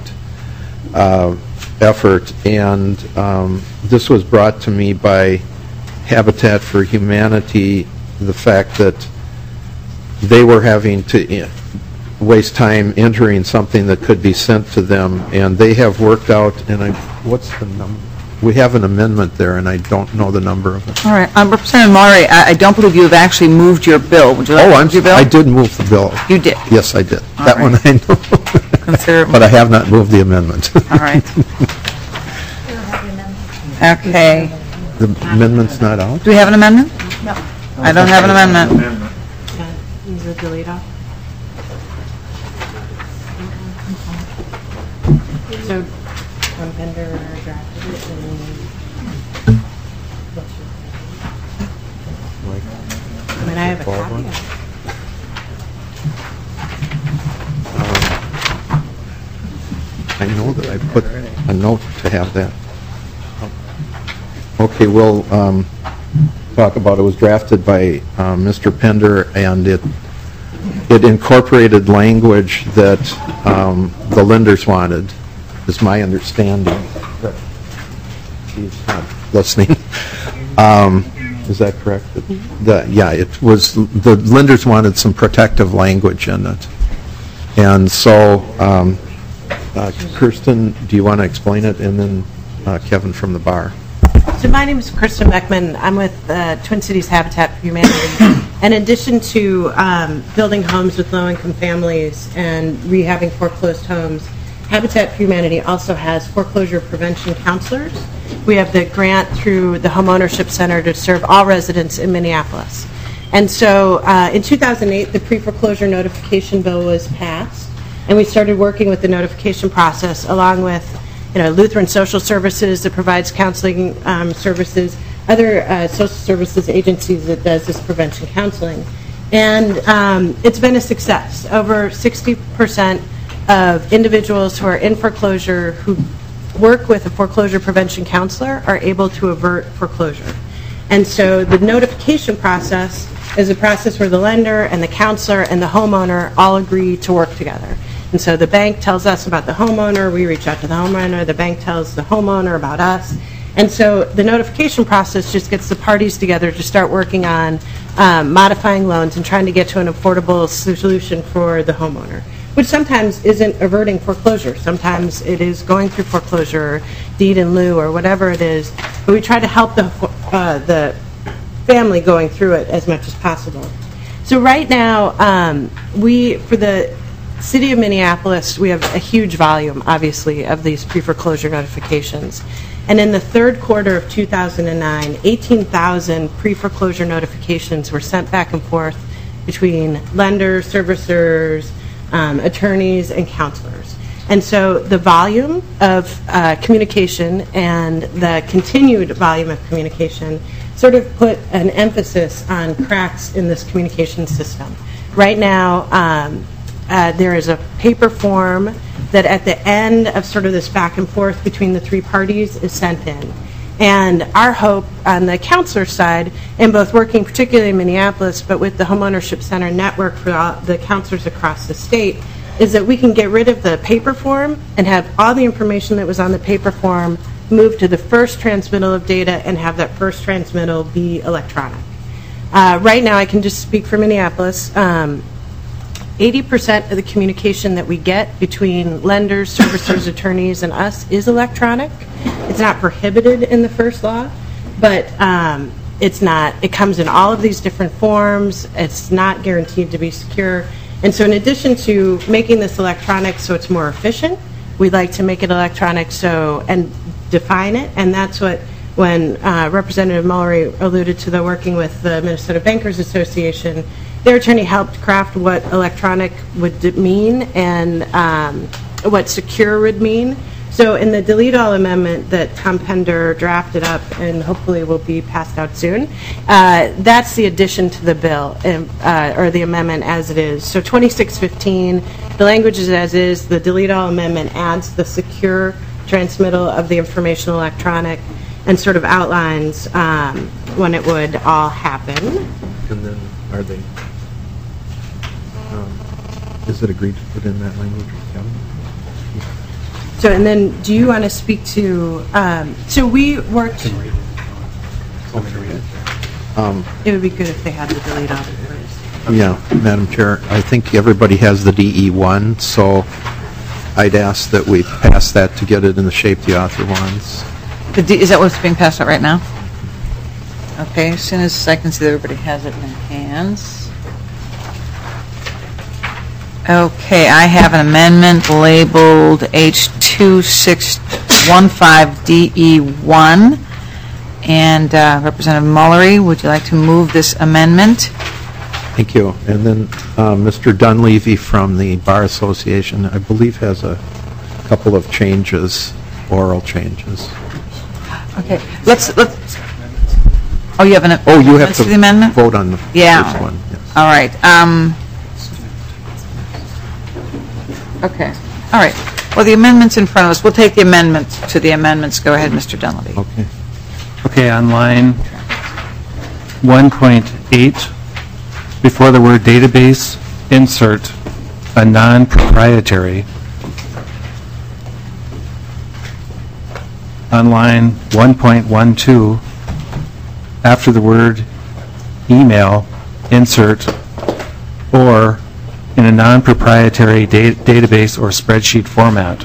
effort, and this was brought to me by Habitat for Humanity, the fact that they were having to waste time entering something that could be sent to them, and they have worked out, and what's the number? we have an amendment there, and I don't know the number of it. All right. Representative Mullery, I don't believe you have actually moved your bill. Would you like to move your bill? I did move the bill. You did? Yes, I did. All That right. one I know. Consider- But I have not moved the amendment. All right. Okay. The amendment's not out? Do we have an amendment? No. I don't have an amendment. Use the delete off. So, Tom Pender drafted it and... I mean, I have a copy of it. I know that I put a note to have that. Okay, we'll talk about it. It was drafted by Mr. Pender, and it incorporated language that the lenders wanted, is my understanding. He's not listening. Is that correct? Yeah, it was, the lenders wanted some protective language in it. And so, Kirsten, do you want to explain it? And then Kevin from the bar. So my name is Kristen Beckman. I'm with Twin Cities Habitat for Humanity. In addition to building homes with low-income families and rehabbing foreclosed homes, Habitat for Humanity also has foreclosure prevention counselors. We have the grant through the Homeownership Center to serve all residents in Minneapolis. And so in 2008, the pre-foreclosure notification bill was passed, and we started working with the notification process along with Lutheran Social Services that provides counseling services, other social services agencies that does this prevention counseling. And it's been a success. Over 60% of individuals who are in foreclosure who work with a foreclosure prevention counselor are able to avert foreclosure. And so the notification process is a process where the lender and the counselor and the homeowner all agree to work together. And so the bank tells us about the homeowner, we reach out to the homeowner, the bank tells the homeowner about us. And so the notification process just gets the parties together to start working on modifying loans and trying to get to an affordable solution for the homeowner, which sometimes isn't averting foreclosure. Sometimes it is going through foreclosure, or deed in lieu, or whatever it is. But we try to help the family going through it as much as possible. So right now, for the City of Minneapolis, we have a huge volume, obviously, of these pre-foreclosure notifications. And in the third quarter of 2009, 18,000 pre-foreclosure notifications were sent back and forth between lenders, servicers, attorneys, and counselors. And so the volume of communication and the continued volume of communication sort of put an emphasis on cracks in this communication system. Right now, there is a paper form that at the end of sort of this back and forth between the three parties is sent in. And our hope on the counselor side, in both working particularly in Minneapolis, but with the Homeownership Center network for the counselors across the state, is that we can get rid of the paper form and have all the information that was on the paper form move to the first transmittal of data and have that first transmittal be electronic. Right now, I can just speak for Minneapolis. 80% of the communication that we get between lenders, servicers, attorneys, and us is electronic. It's not prohibited in the first law, but it's not. It comes in all of these different forms. It's not guaranteed to be secure. And so in addition to making this electronic so it's more efficient, we'd like to make it electronic and define it. And that's what, when Representative Mullery alluded to the working with the Minnesota Bankers Association, their attorney helped craft what electronic would mean and what secure would mean. So in the delete all amendment that Tom Pender drafted up and hopefully will be passed out soon, that's the addition to the bill, or the amendment as it is. So 2615, the language is as is. The delete all amendment adds the secure transmittal of the information electronic and sort of outlines when it would all happen. And then are they, is it agreed to put in that language, Kevin? So, and then do you want to speak to, so we worked, it would be good if they had the delete all first. Yeah, Madam Chair, I think everybody has the DE1, so I'd ask that we pass that to get it in the shape the author wants. Is that what's being passed out right now? Okay, as soon as I can see that everybody has it in their hands. Okay, I have an amendment labeled H2615DE1. And Representative Mullery, would you like to move this amendment? Thank you. And then Mr. Dunleavy from the Bar Association, I believe, has a couple of changes, oral changes. Okay, let's. Oh, you have an. Oh, you have to the amendment? vote on the first one. Yes. All right. Okay. All right. Well, the amendment's in front of us. We'll take the amendments to the amendments. Go ahead, Mr. Dunleavy. Okay. Okay, on line 1.8, before the word database, insert a non-proprietary. On line 1.12, after the word email, insert or in a non-proprietary database or spreadsheet format.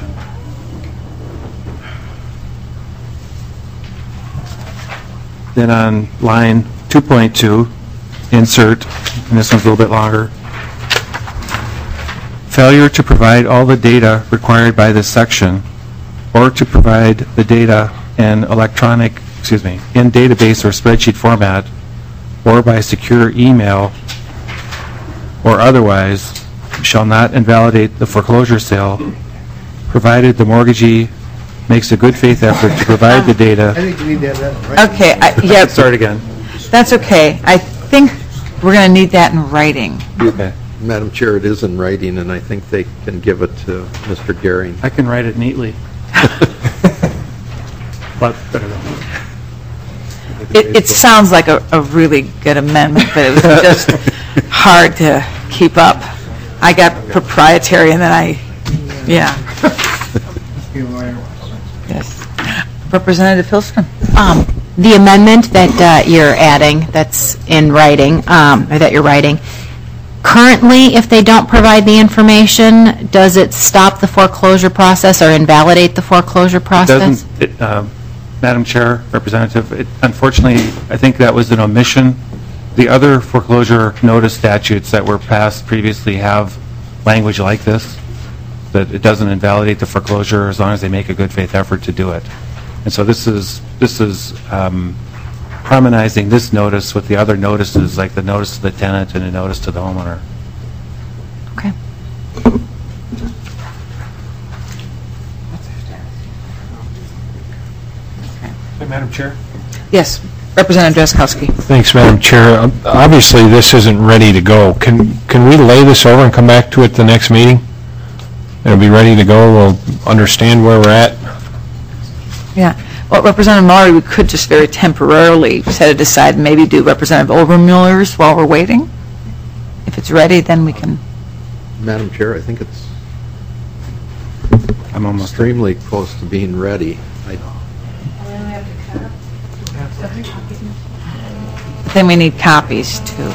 Then on line 2.2, insert, and this one's a little bit longer, failure to provide all the data required by this section or to provide the data in in database or spreadsheet format or by secure email or otherwise shall not invalidate the foreclosure sale provided the mortgagee makes a good faith effort to provide the data. I think you need to have that. Okay, yeah. Start again. That's okay. I think we're going to need that in writing. Okay. Madam Chair, it is in writing, and I think they can give it to Mr. Gehring. I can write it neatly. But better than It sounds like a really good amendment, but it was just hard to keep up. I got proprietary, and then yeah. Yes. Representative Hilstrom. The amendment that you're adding, that's in writing, or that you're writing, currently, if they don't provide the information, does it stop the foreclosure process or invalidate the foreclosure process? Madam Chair, Representative, unfortunately, I think that was an omission. The other foreclosure notice statutes that were passed previously have language like this, that it doesn't invalidate the foreclosure as long as they make a good faith effort to do it. And so this is harmonizing this notice with the other notices, like the notice to the tenant and a notice to the homeowner. Okay. Madam Chair? Yes, Representative Drazkowski. Thanks, Madam Chair. Obviously, this isn't ready to go. Can we lay this over and come back to it the next meeting? It'll be ready to go. We'll understand where we're at. Yeah. Well, Representative Mullery, we could just very temporarily set it aside and maybe do Representative Obermuller's while we're waiting. If it's ready, then we can. Madam Chair, I think it's I'm almost extremely close to being ready. Then we need copies, too.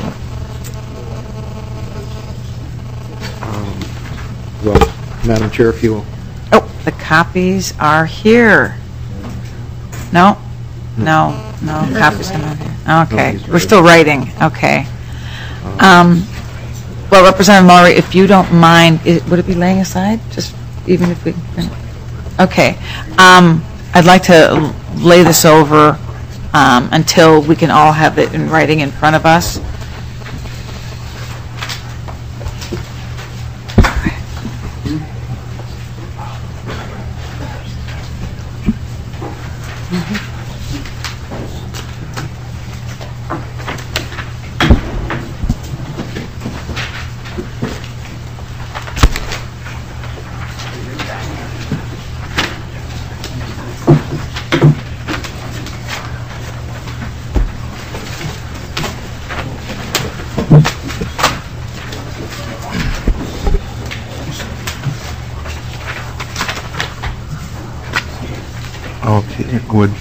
Well, Madam Chair, if you will. Oh, the copies are here. No? No, copies are not here. Okay, we're still writing, okay. Well, Representative Mullery, if you don't mind, would it be laying aside, just even if we, okay. I'd like to lay this over until we can all have it in writing in front of us. Okay, would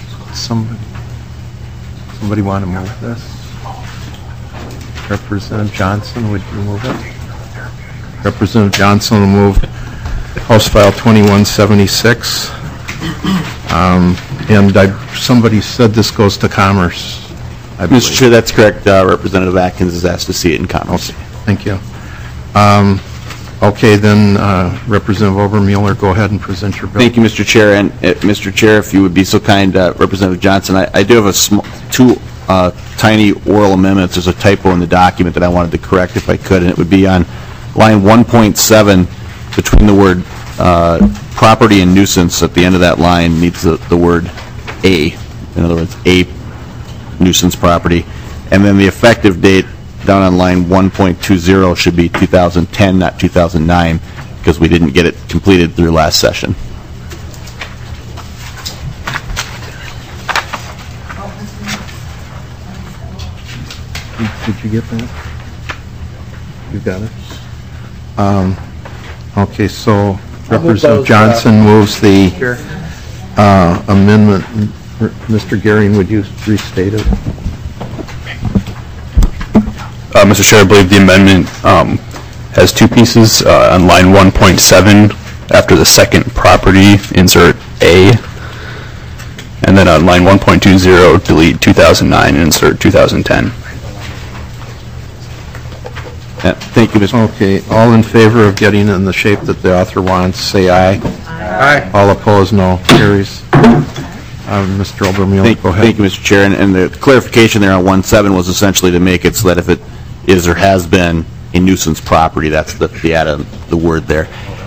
somebody want to move this? Representative Johnson, would you move it? Representative Johnson will move House File 2176. And somebody said this goes to Commerce. Mr. Chair, that's correct. Representative Atkins is asked to see it in Commerce. Okay, thank you. Okay, then, Representative Obermueller, go ahead and present your bill. Thank you, Mr. Chair. And, Mr. Chair, if you would be so kind, Representative Johnson, I do have two tiny oral amendments. There's a typo in the document that I wanted to correct if I could, and it would be on line 1.7 between the word property and nuisance. At the end of that line needs the word A. In other words, a nuisance property. And then the effective date down on line 1.20 should be 2010, not 2009, because we didn't get it completed through last session. Did you get that? You got it? Okay, so Representative Johnson moves the amendment. Mr. Gehring, would you restate it? Mr. Chair, I believe the amendment has two pieces. On line 1.7, after the second property, insert A. And then on line 1.20, delete 2009 and insert 2010. Thank you, Mr. Okay, all in favor of getting in the shape that the author wants, say aye. Aye. All opposed, no. Carries. Mr. Obermueller, go ahead. Thank you, Mr. Chair. And the clarification there on 1.7 was essentially to make it so that if it is or has been a nuisance property, that's the add the word there.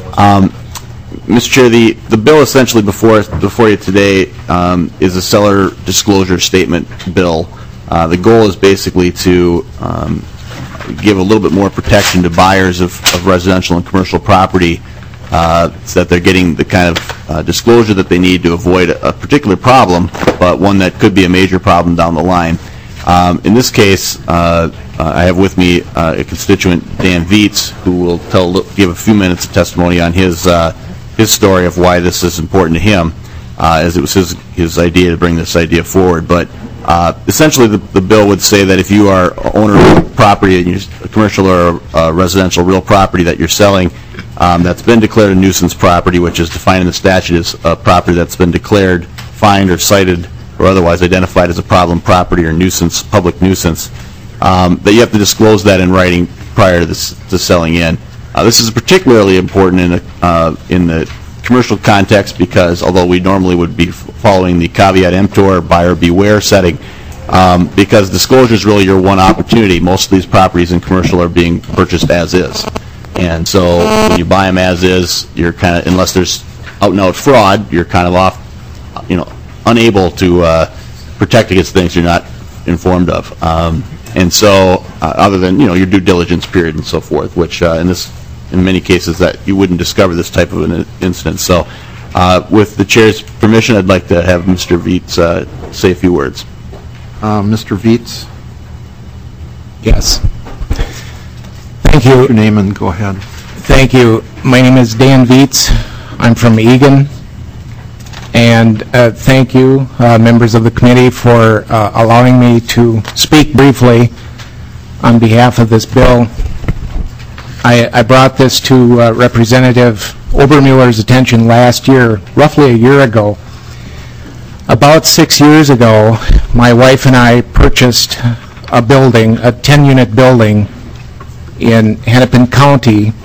Mr. Chair, the bill essentially before you today is a seller disclosure statement bill. The goal is basically to give a little bit more protection to buyers of residential and commercial property so that they're getting the kind of disclosure that they need to avoid a particular problem, but one that could be a major problem down the line. In this case, I have with me a constituent, Dan Viets, who will give a few minutes of testimony on his story of why this is important to him, as it was his idea to bring this idea forward. But essentially, the bill would say that if you are owner of property, a commercial or a residential real property that you're selling, that's been declared a nuisance property, which is defined in the statute as a property that's been declared, fined, or cited, or otherwise identified as a problem property or nuisance, public nuisance, that you have to disclose that in writing prior to selling in. This is particularly important in the commercial context because although we normally would be following the caveat emptor, buyer beware setting, because disclosure is really your one opportunity. Most of these properties in commercial are being purchased as is. And so when you buy them as is, you're kind of, unless there's out and out fraud, you're kind of off, unable to protect against things you're not informed of. And so other than, your due diligence period and so forth, which in many cases that you wouldn't discover this type of an incident. So with the chair's permission, I'd like to have Mr. Viets say a few words. Mr. Viets? Yes. Thank you. What's your name and go ahead. Thank you. My name is Dan Viets. I'm from Eagan. And thank you, members of the committee, for allowing me to speak briefly on behalf of this bill. I brought this to Representative Obermueller's attention last year, roughly a year ago. About 6 years ago, my wife and I purchased a building, a 10-unit building in Hennepin County,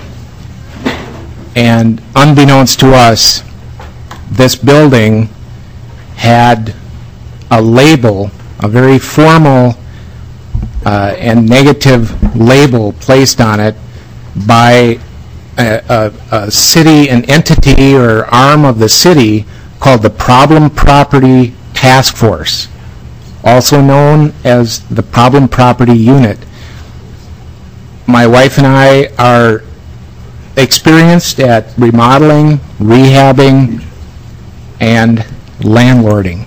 and unbeknownst to us, this building had a label, a very formal and negative label placed on it by a city, an entity or arm of the city called the Problem Property Task Force, also known as the Problem Property Unit. My wife and I are experienced at remodeling, rehabbing, and landlording.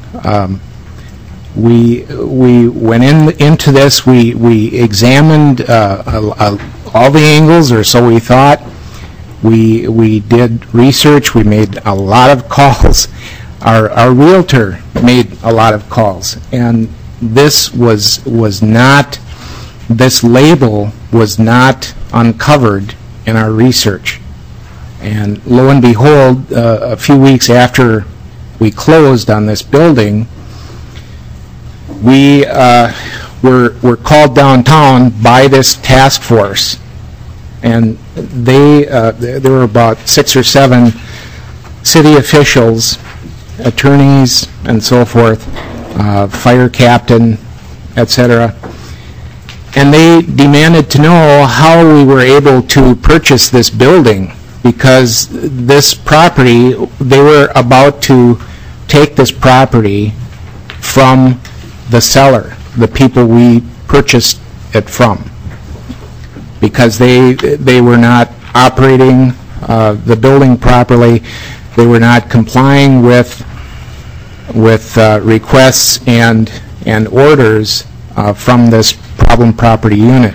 We went into this, we examined all the angles, or so we thought. We did research, we made a lot of calls. Our realtor made a lot of calls, and this label was not uncovered in our research. And lo and behold, a few weeks after we closed on this building, we were called downtown by this task force. And there were about 6 or 7 city officials, attorneys and so forth, fire captain, etc. And they demanded to know how we were able to purchase this building, because this property, they were about to take this property from the seller, the people we purchased it from, because they were not operating the building properly. They were not complying with requests and orders from this problem property unit.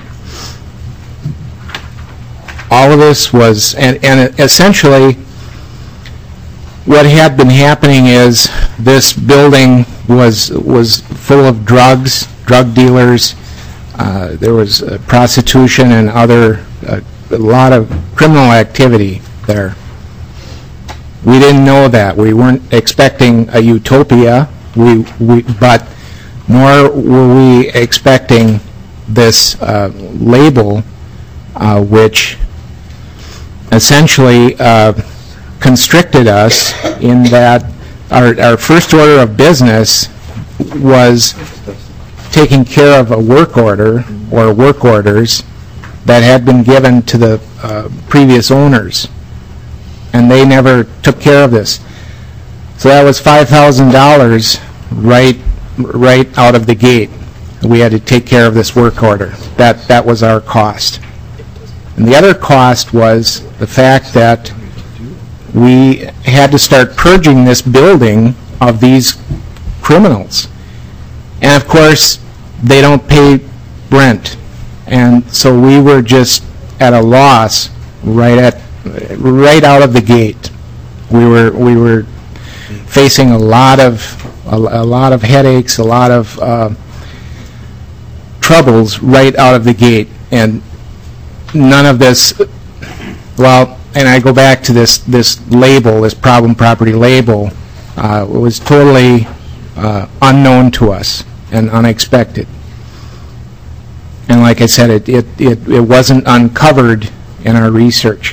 All of this was, and essentially what had been happening is this building was full of drugs, drug dealers. There was prostitution and a lot of criminal activity there. We didn't know that. We weren't expecting a utopia, but nor were we expecting this label, which essentially constricted us in that our first order of business was taking care of a work order or work orders that had been given to the previous owners, and they never took care of this. So that was $5,000 right out of the gate. We had to take care of this work order. That was our cost. And the other cost was the fact that we had to start purging this building of these criminals. And of course, they don't pay rent. And so we were just at a loss right out of the gate. We were facing a lot of headaches, a lot of troubles right out of the gate, and none of this. Well, and I go back to this label, this problem property label. It was totally unknown to us and unexpected. And like I said, it wasn't uncovered in our research.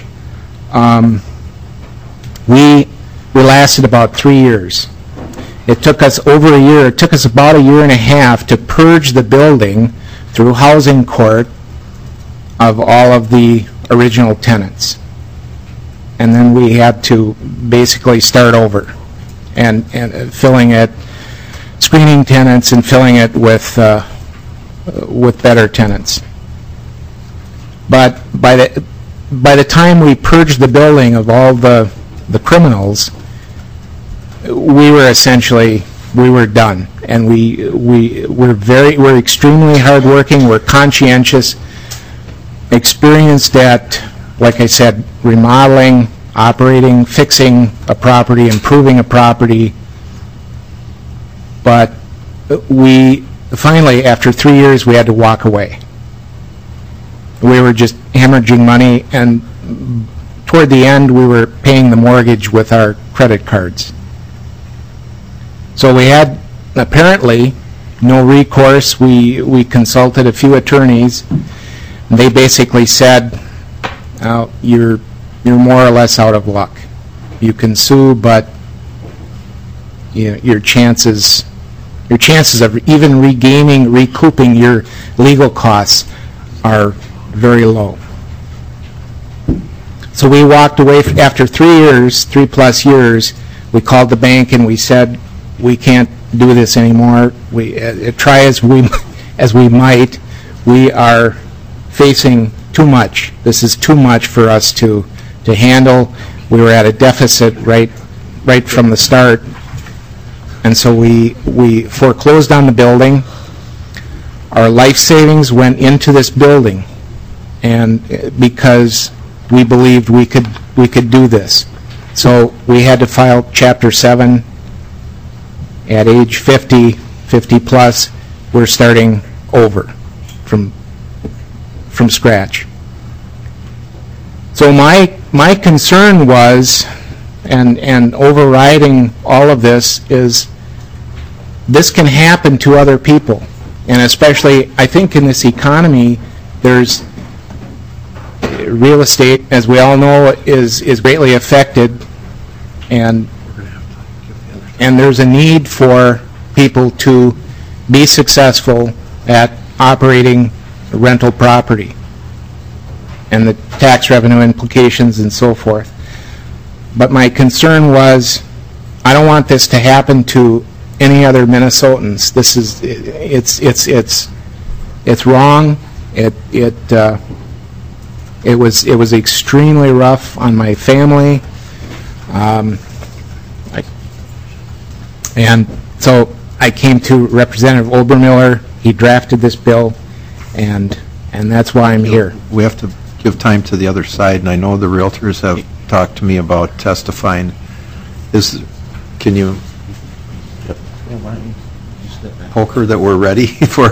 We lasted about 3 years. It took us over a year. It took us about a year and a half to purge the building through housing court of all of the original tenants. And then we had to basically start over and filling it, screening tenants and filling it with better tenants. But by the time we purged the building of all the criminals, we were done, and we're extremely hardworking. We're conscientious, experienced at, like I said, remodeling, operating, fixing a property, improving a property. But we finally, after 3 years, we had to walk away. We were just hemorrhaging money, and toward the end, we were paying the mortgage with our credit cards. So we had apparently no recourse. We consulted a few attorneys. They basically said, "You're more or less out of luck. You can sue, but your chances of even recouping your legal costs are very low." So we walked away after 3 plus years. We called the bank and we said, "We can't do this anymore. We try as we might. We are facing too much. This is too much for us to handle." We were at a deficit right from the start, and so we foreclosed on the building. Our life savings went into this building, and because we believed we could do this, so we had to file Chapter 7. At age 50 plus, we're starting over from scratch. So my concern was and overriding all of this is this can happen to other people. And especially, I think in this economy, there's real estate, as we all know, is greatly affected, and there's a need for people to be successful at operating rental property and the tax revenue implications and so forth. But my concern was, I don't want this to happen to any other Minnesotans. This is, it's wrong. It was extremely rough on my family. And so I came to Representative Obermiller. He drafted this bill, and that's why I'm here. We have to give time to the other side, and I know the realtors have talked to me about testifying. Can you poker that we're ready for?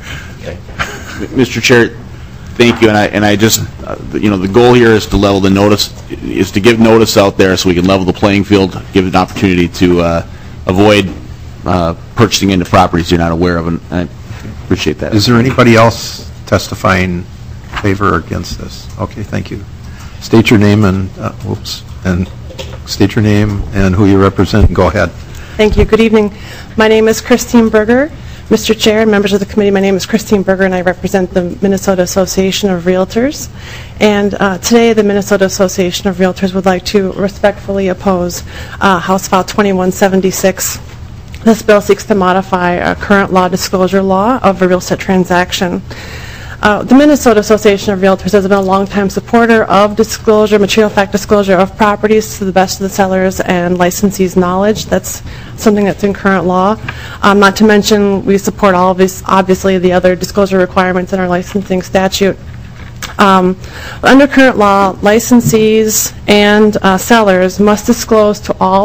Mr. Chair, thank you, and I just, the goal here is to level the notice, is to give notice out there so we can level the playing field, give an opportunity to avoid purchasing into properties you're not aware of, and I appreciate that. Is there anybody else testifying in favor or against this? Okay, thank you. State your name and, state your name and who you represent, and go ahead. Thank you. Good evening. My name is Christine Berger. Mr. Chair and members of the committee, my name is Christine Berger, and I represent the Minnesota Association of Realtors. And today, the Minnesota Association of Realtors would like to respectfully oppose House File 2176. This bill seeks to modify a current law disclosure law of a real estate transaction. The Minnesota Association of Realtors has been a longtime supporter of disclosure, material fact disclosure of properties to the best of the sellers and licensees' knowledge. That's something that's in current law. Not to mention, we support all of this, obviously, the other disclosure requirements in our licensing statute. Under current law, licensees and sellers must disclose to all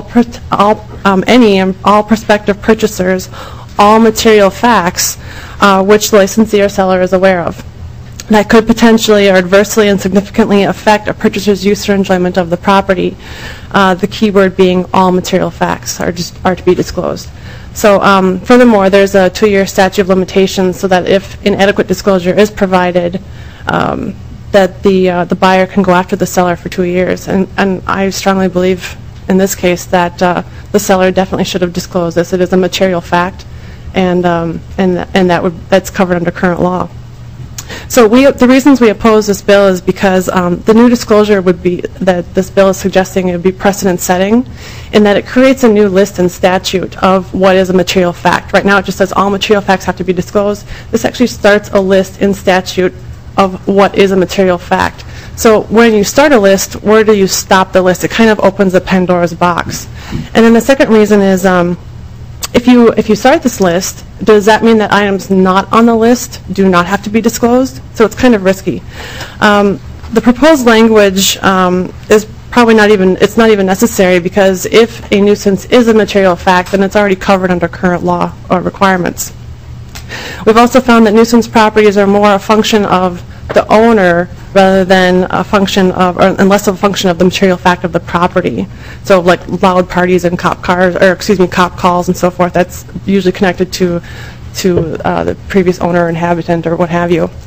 prospective purchasers all material facts which the licensee or seller is aware of that could potentially or adversely and significantly affect a purchaser's use or enjoyment of the property. The key word being all material facts are to be disclosed. So furthermore, there's a 2-year statute of limitations so that if inadequate disclosure is provided, that the buyer can go after the seller for 2 years. And I strongly believe in this case that the seller definitely should have disclosed this. It is a material fact, and that's covered under current law. So the reasons we oppose this bill is because the new disclosure would be that this bill is suggesting it would be precedent setting in that it creates a new list in statute of what is a material fact. Right now it just says all material facts have to be disclosed. This actually starts a list in statute of what is a material fact. So when you start a list, where do you stop the list? It kind of opens a Pandora's box. And then the second reason is if you start this list, does that mean that items not on the list do not have to be disclosed? So it's kind of risky. The proposed language is probably not even necessary, because if a nuisance is a material fact, then it's already covered under current law or requirements. We've also found that nuisance properties are more a function of the owner rather than a function of, or less of a function of the material fact of the property. So like loud parties and cop calls and so forth, that's usually connected to the previous owner or inhabitant or what have you.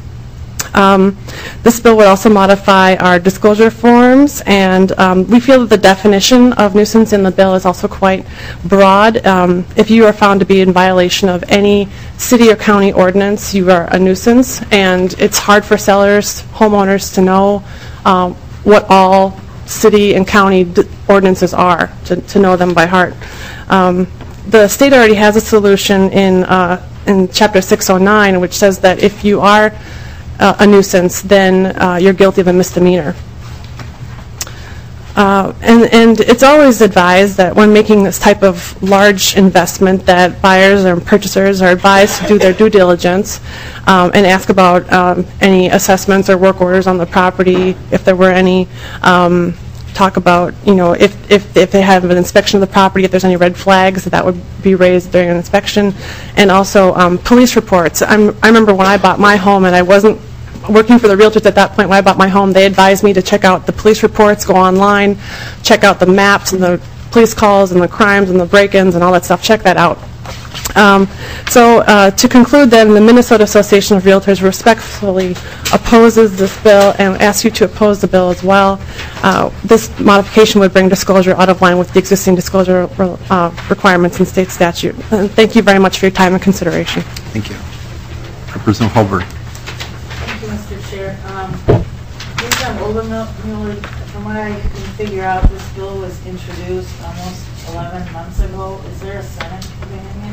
This bill would also modify our disclosure forms, and we feel that the definition of nuisance in the bill is also quite broad. If you are found to be in violation of any city or county ordinance, you are a nuisance, and it's hard for sellers, homeowners to know what all city and county ordinances are, to know them by heart. The state already has a solution in Chapter 609, which says that if you are a nuisance, then you're guilty of a misdemeanor. And it's always advised that when making this type of large investment, that buyers or purchasers are advised to do their due diligence and ask about any assessments or work orders on the property, if there were any. Talk about, if they have an inspection of the property, if there's any red flags, that would be raised during an inspection. And also police reports. I remember when I bought my home and I wasn't working for the realtors at that point when I bought my home, they advised me to check out the police reports, go online, check out the maps and the police calls and the crimes and the break-ins and all that stuff. Check that out. To conclude then, the Minnesota Association of Realtors respectfully opposes this bill and asks you to oppose the bill as well. This modification would bring disclosure out of line with the existing disclosure requirements in state statute. And thank you very much for your time and consideration. Thank you. Representative Holberg. Thank you, Mr. Chair. From what I can figure out, this bill was introduced almost 11 months ago. Is there a Senate companion?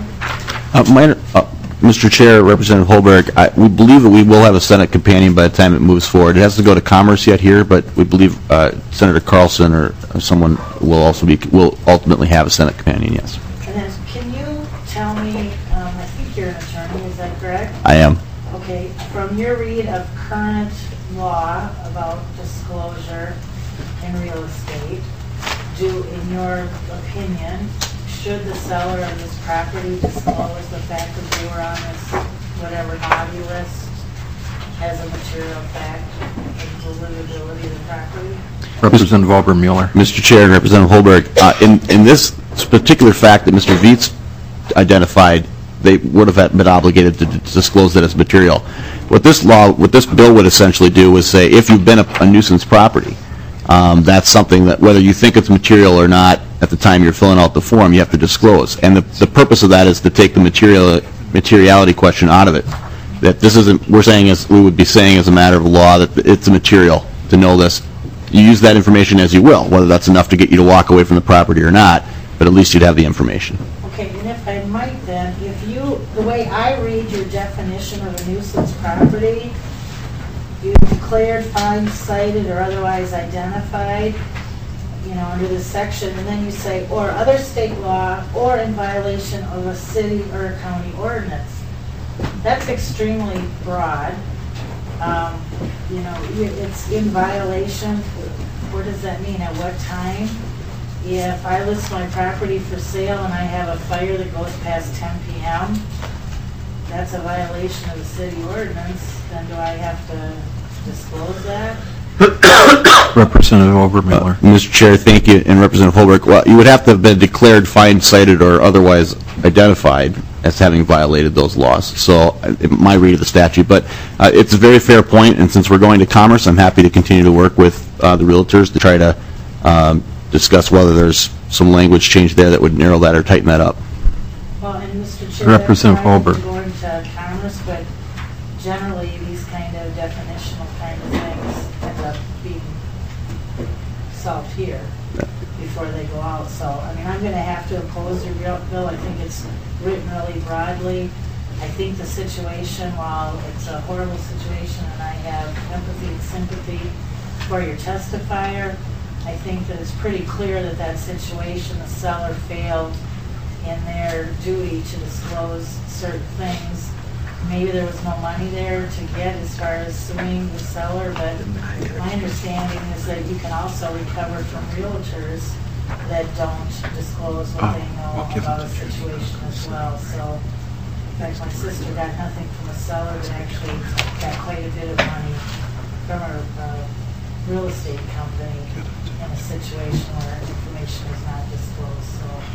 Mr. Chair, Representative Holberg, we believe that we will have a Senate companion by the time it moves forward. It has to go to Commerce yet here, but we believe Senator Carlson or someone will ultimately have a Senate companion, yes. And then can you tell me, I think you're an attorney, is that correct? I am. Okay, from your read of current law about disclosure in real estate, in your opinion, should the seller of this property disclose the fact that they were on this whatever naughty list as a material fact of the livability of the property? Representative Obermuller. Mr. Chair and Representative Holberg, in this particular fact that Mr. Viets identified, they would have been obligated to disclose that as material. What this bill would essentially do is say, if you've been a nuisance property, that's something that whether you think it's material or not at the time you're filling out the form, you have to disclose. And the purpose of that is to take the materiality question out of it. That this isn't, we would be saying as a matter of law that it's a material to know this. You use that information as you will, whether that's enough to get you to walk away from the property or not, but at least you'd have the information. Okay, and if I might then, the way I read your definition of a nuisance property, you declared, fined, cited, or otherwise identified, under this section, and then you say, or other state law, or in violation of a city or a county ordinance. That's extremely broad. It's in violation. What does that mean? At what time? If I list my property for sale and I have a fire that goes past 10 p.m., that's a violation of the city ordinance. Then do I have to disclose that? Representative Obermuller. Mr. Chair, thank you. And Representative Holberg, well, you would have to have been declared, fined, cited, or otherwise identified as having violated those laws. So my read of the statute. But it's a very fair point, and since we're going to Commerce, I'm happy to continue to work with the realtors to try to discuss whether there's some language change there that would narrow that or tighten that up. Well, and Mr. Chair, Representative Holberg. Going to Commerce, but generally these kind of definitional kind of things end up being solved here before they go out. So, I'm going to have to oppose the bill. I think it's written really broadly. I think the situation, while it's a horrible situation and I have empathy and sympathy for your testifier, I think that it's pretty clear that that situation, the seller failed in their duty to disclose certain things. Maybe there was no money there to get as far as suing the seller, but my understanding is that you can also recover from realtors that don't disclose what they know about a situation as well. So, in fact, my sister got nothing from a seller that actually got quite a bit of money from a real estate company in a situation where information is not disclosed.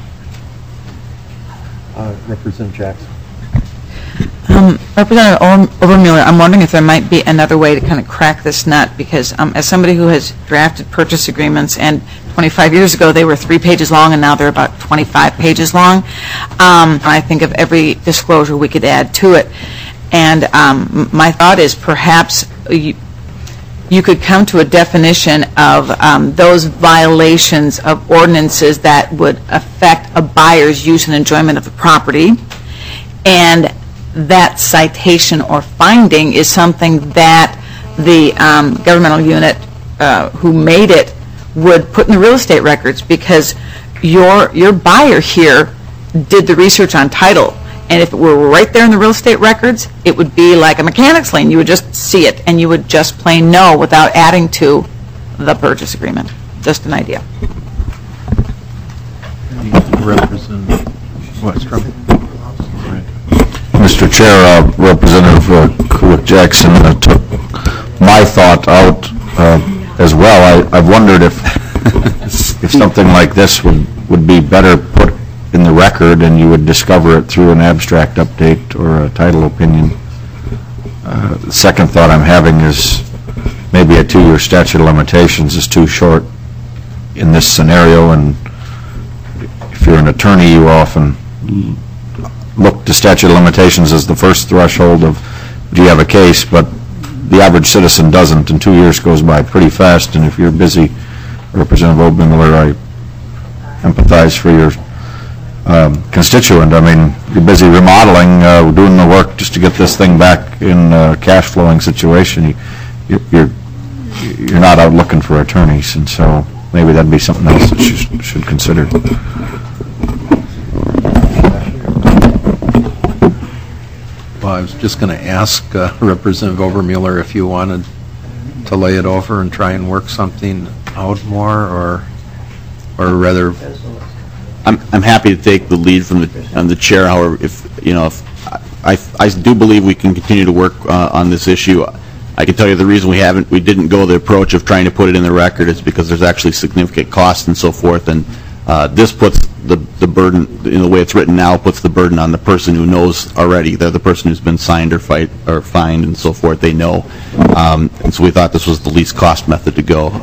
Representative Jackson. Representative Obermuller, I'm wondering if there might be another way to kind of crack this nut, because as somebody who has drafted purchase agreements, and 25 years ago they were 3 pages long and now they're about 25 pages long, I think of every disclosure we could add to it. And my thought is perhaps you could come to a definition of those violations of ordinances that would affect a buyer's use and enjoyment of the property, and that citation or finding is something that the governmental unit who made it would put in the real estate records, because your buyer here did the research on title. And if it were right there in the real estate records, it would be like a mechanic's lien. You would just see it, and you would just plain know without adding to the purchase agreement. Just an idea. Representative Westrom. Mr. Chair, Representative Kulik Jackson took my thought out as well. I've wondered if something like this would be better put in the record and you would discover it through an abstract update or a title opinion. The second thought I'm having is maybe a 2-year statute of limitations is too short in this scenario, and if you're an attorney, you often look to statute of limitations as the first threshold of do you have a case, but the average citizen doesn't, and 2 years goes by pretty fast, and if you're busy, Representative Obermiller, I empathize for your constituent. I mean, you're busy remodeling, doing the work just to get this thing back in a cash flowing situation. You're not out looking for attorneys, and so maybe that'd be something else that you should consider. Well, I was just going to ask Representative Obermiller if you wanted to lay it over and try and work something out more, or rather. I'm happy to take the lead from the chair. However, if I do believe we can continue to work on this issue. I can tell you the reason we didn't go the approach of trying to put it in the record is because there's actually significant costs and so forth, and this puts the burden, in the way it's written now, puts the burden on the person who knows already. They're the person who's been signed or fined and so forth. They know, and so we thought this was the least cost method to go.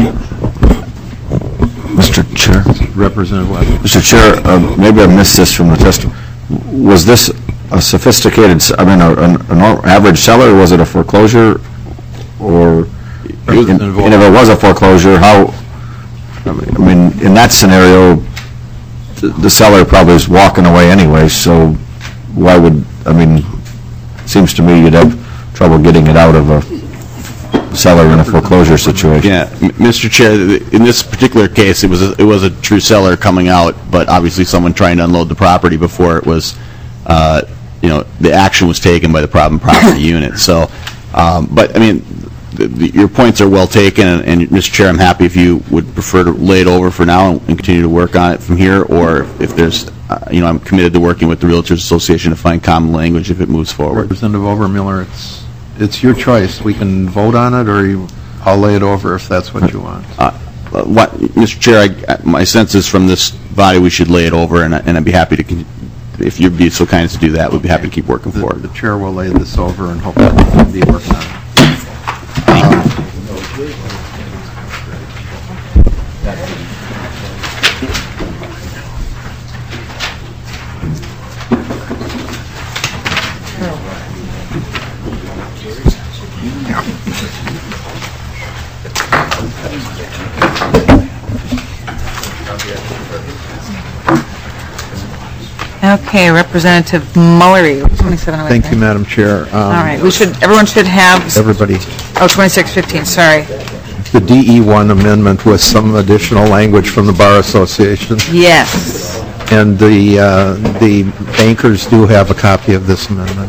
Mr. Chair. Representative Webb. Mr. Chair, maybe I missed this from the testimony. Was this a sophisticated, an average seller? Was it a foreclosure? Or, and if it was a foreclosure, how, I mean, in that scenario, the seller probably is walking away anyway, so why would, it seems to me you'd have trouble getting it out of a seller in a foreclosure situation. Yeah, Mr. Chair, in this particular case, it was a true seller coming out, but obviously someone trying to unload the property before it was, the action was taken by the problem property unit. So, but I mean, your points are well taken, and Mr. Chair, I'm happy if you would prefer to lay it over for now and continue to work on it from here, or if there's, I'm committed to working with the Realtors Association to find common language if it moves forward. Representative Obermiller, it's your choice. We can vote on it, or I'll lay it over if that's what you want. Mr. Chair, my sense is from this body we should lay it over, and I'd be happy to, if you'd be so kind as to do that, we'd be happy to keep working forward. The chair will lay this over and hope that we can be working on it. Okay, Representative Mullery, 2708. Thank you, Madam Chair. All right, everyone should have... Everybody. Oh, 2615, sorry. The DE1 amendment with some additional language from the Bar Association. Yes. And the bankers do have a copy of this amendment.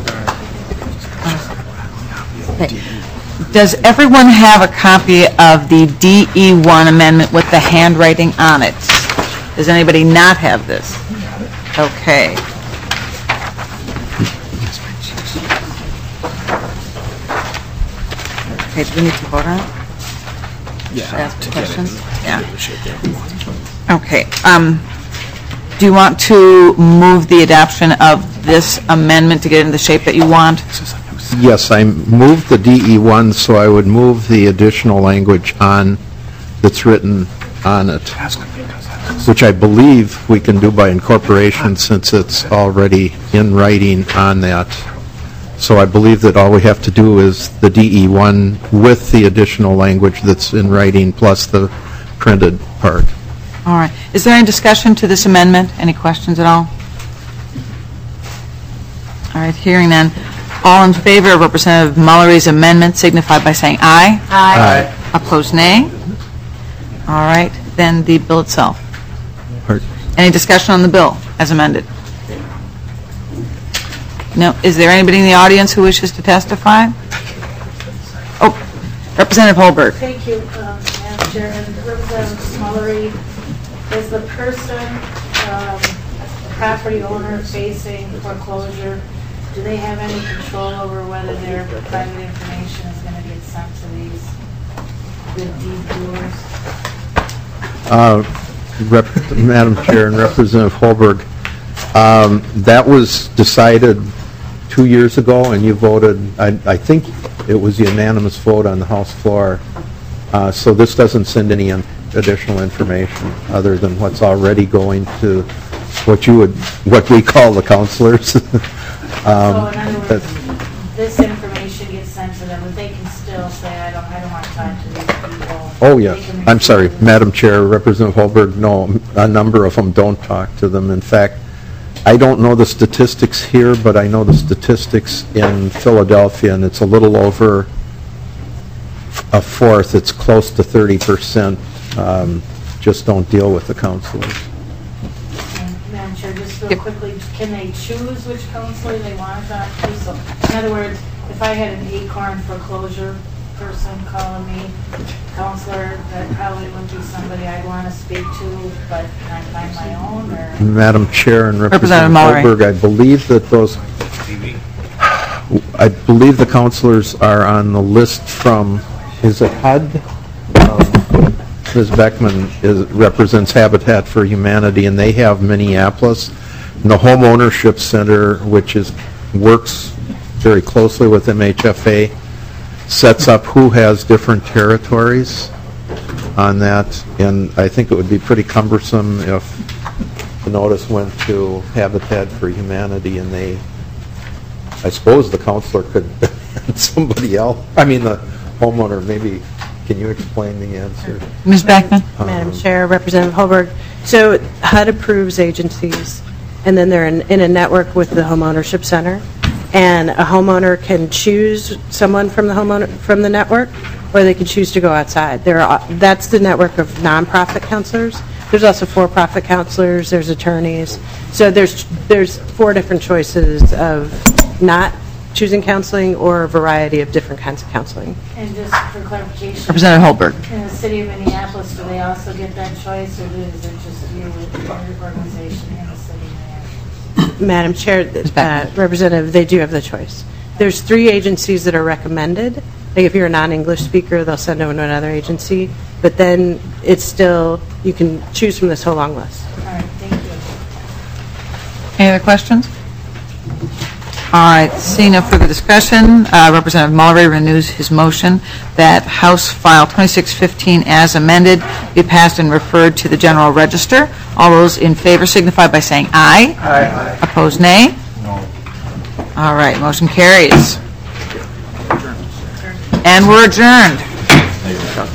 Okay. Does everyone have a copy of the DE1 amendment with the handwriting on it? Does anybody not have this? Okay. Okay, do we need to vote on it? Yeah. Ask questions? Yeah. Okay. Do you want to move the adoption of this amendment to get it in the shape that you want? Yes, I moved the DE1, so I would move the additional language on that's written on it, which I believe we can do by incorporation since it's already in writing on that. So I believe that all we have to do is the DE1 with the additional language that's in writing plus the printed part. All right. Is there any discussion to this amendment? Any questions at all? All right, hearing none. All in favor of Representative Mullery's amendment signify by saying aye. Aye. Opposed, nay. All right, then the bill itself. Pardon? Any discussion on the bill as amended? No. Is there anybody in the audience who wishes to testify? Oh, Representative Holberg. Thank you, Madam Chair. And Representative Mullery, is the person, the property owner facing foreclosure, do they have any control over whether their private information is going to get sent to these good deed doers? Madam Chair and Representative Holberg, that was decided 2 years ago, and you voted, I think it was unanimous vote on the House floor. So this doesn't send any additional information other than what's already going to what we call the counselors. So in other words, this information gets sent to them, but they can still say, I don't want to talk to these people. Oh, yes. I'm sorry, Madam Chair, Representative Holberg, no, a number of them don't talk to them. In fact, I don't know the statistics here, but I know the statistics in Philadelphia, and it's a little over a fourth. It's close to 30%. Just don't deal with the counselors. Madam Chair, just real quickly, can they choose which counselor they want to talk to? So, in other words, if I had an Acorn foreclosure person calling me, counselor, that probably would be somebody I'd want to speak to, but can I find my own, or? Madam Chair and Representative Holberg, I believe that I believe the counselors are on the list from, is it HUD? Ms. Beckman represents Habitat for Humanity, and they have Minneapolis. And the Home Ownership Center, which works very closely with MHFA, sets up who has different territories on that. And I think it would be pretty cumbersome if the notice went to Habitat for Humanity and I suppose the counselor could somebody else, the homeowner, maybe. Can you explain the answer? Ms. Beckman? Madam Chair, Representative Holberg. So HUD approves agencies, and then they're in a network with the Home Ownership Center, and a homeowner can choose someone from the network, or they can choose to go outside. That's the network of nonprofit counselors. There's also for-profit counselors. There's attorneys. So there's 4 different choices of not choosing counseling or a variety of different kinds of counseling. And just for clarification. Representative Holberg. In the city of Minneapolis, do they also get that choice, or is it just you with your organization in the city of Minneapolis? Madam Chair, Representative, they do have the choice. There's 3 agencies that are recommended. Like if you're a non-English speaker, they'll send them to another agency. But then it's still, you can choose from this whole long list. All right, thank you. Any other questions? All right, seeing no further discussion, Representative Mullery renews his motion that House File 2615 as amended be passed and referred to the General Register. All those in favor signify by saying aye. Aye. Opposed, nay? No. All right, motion carries. And we're adjourned.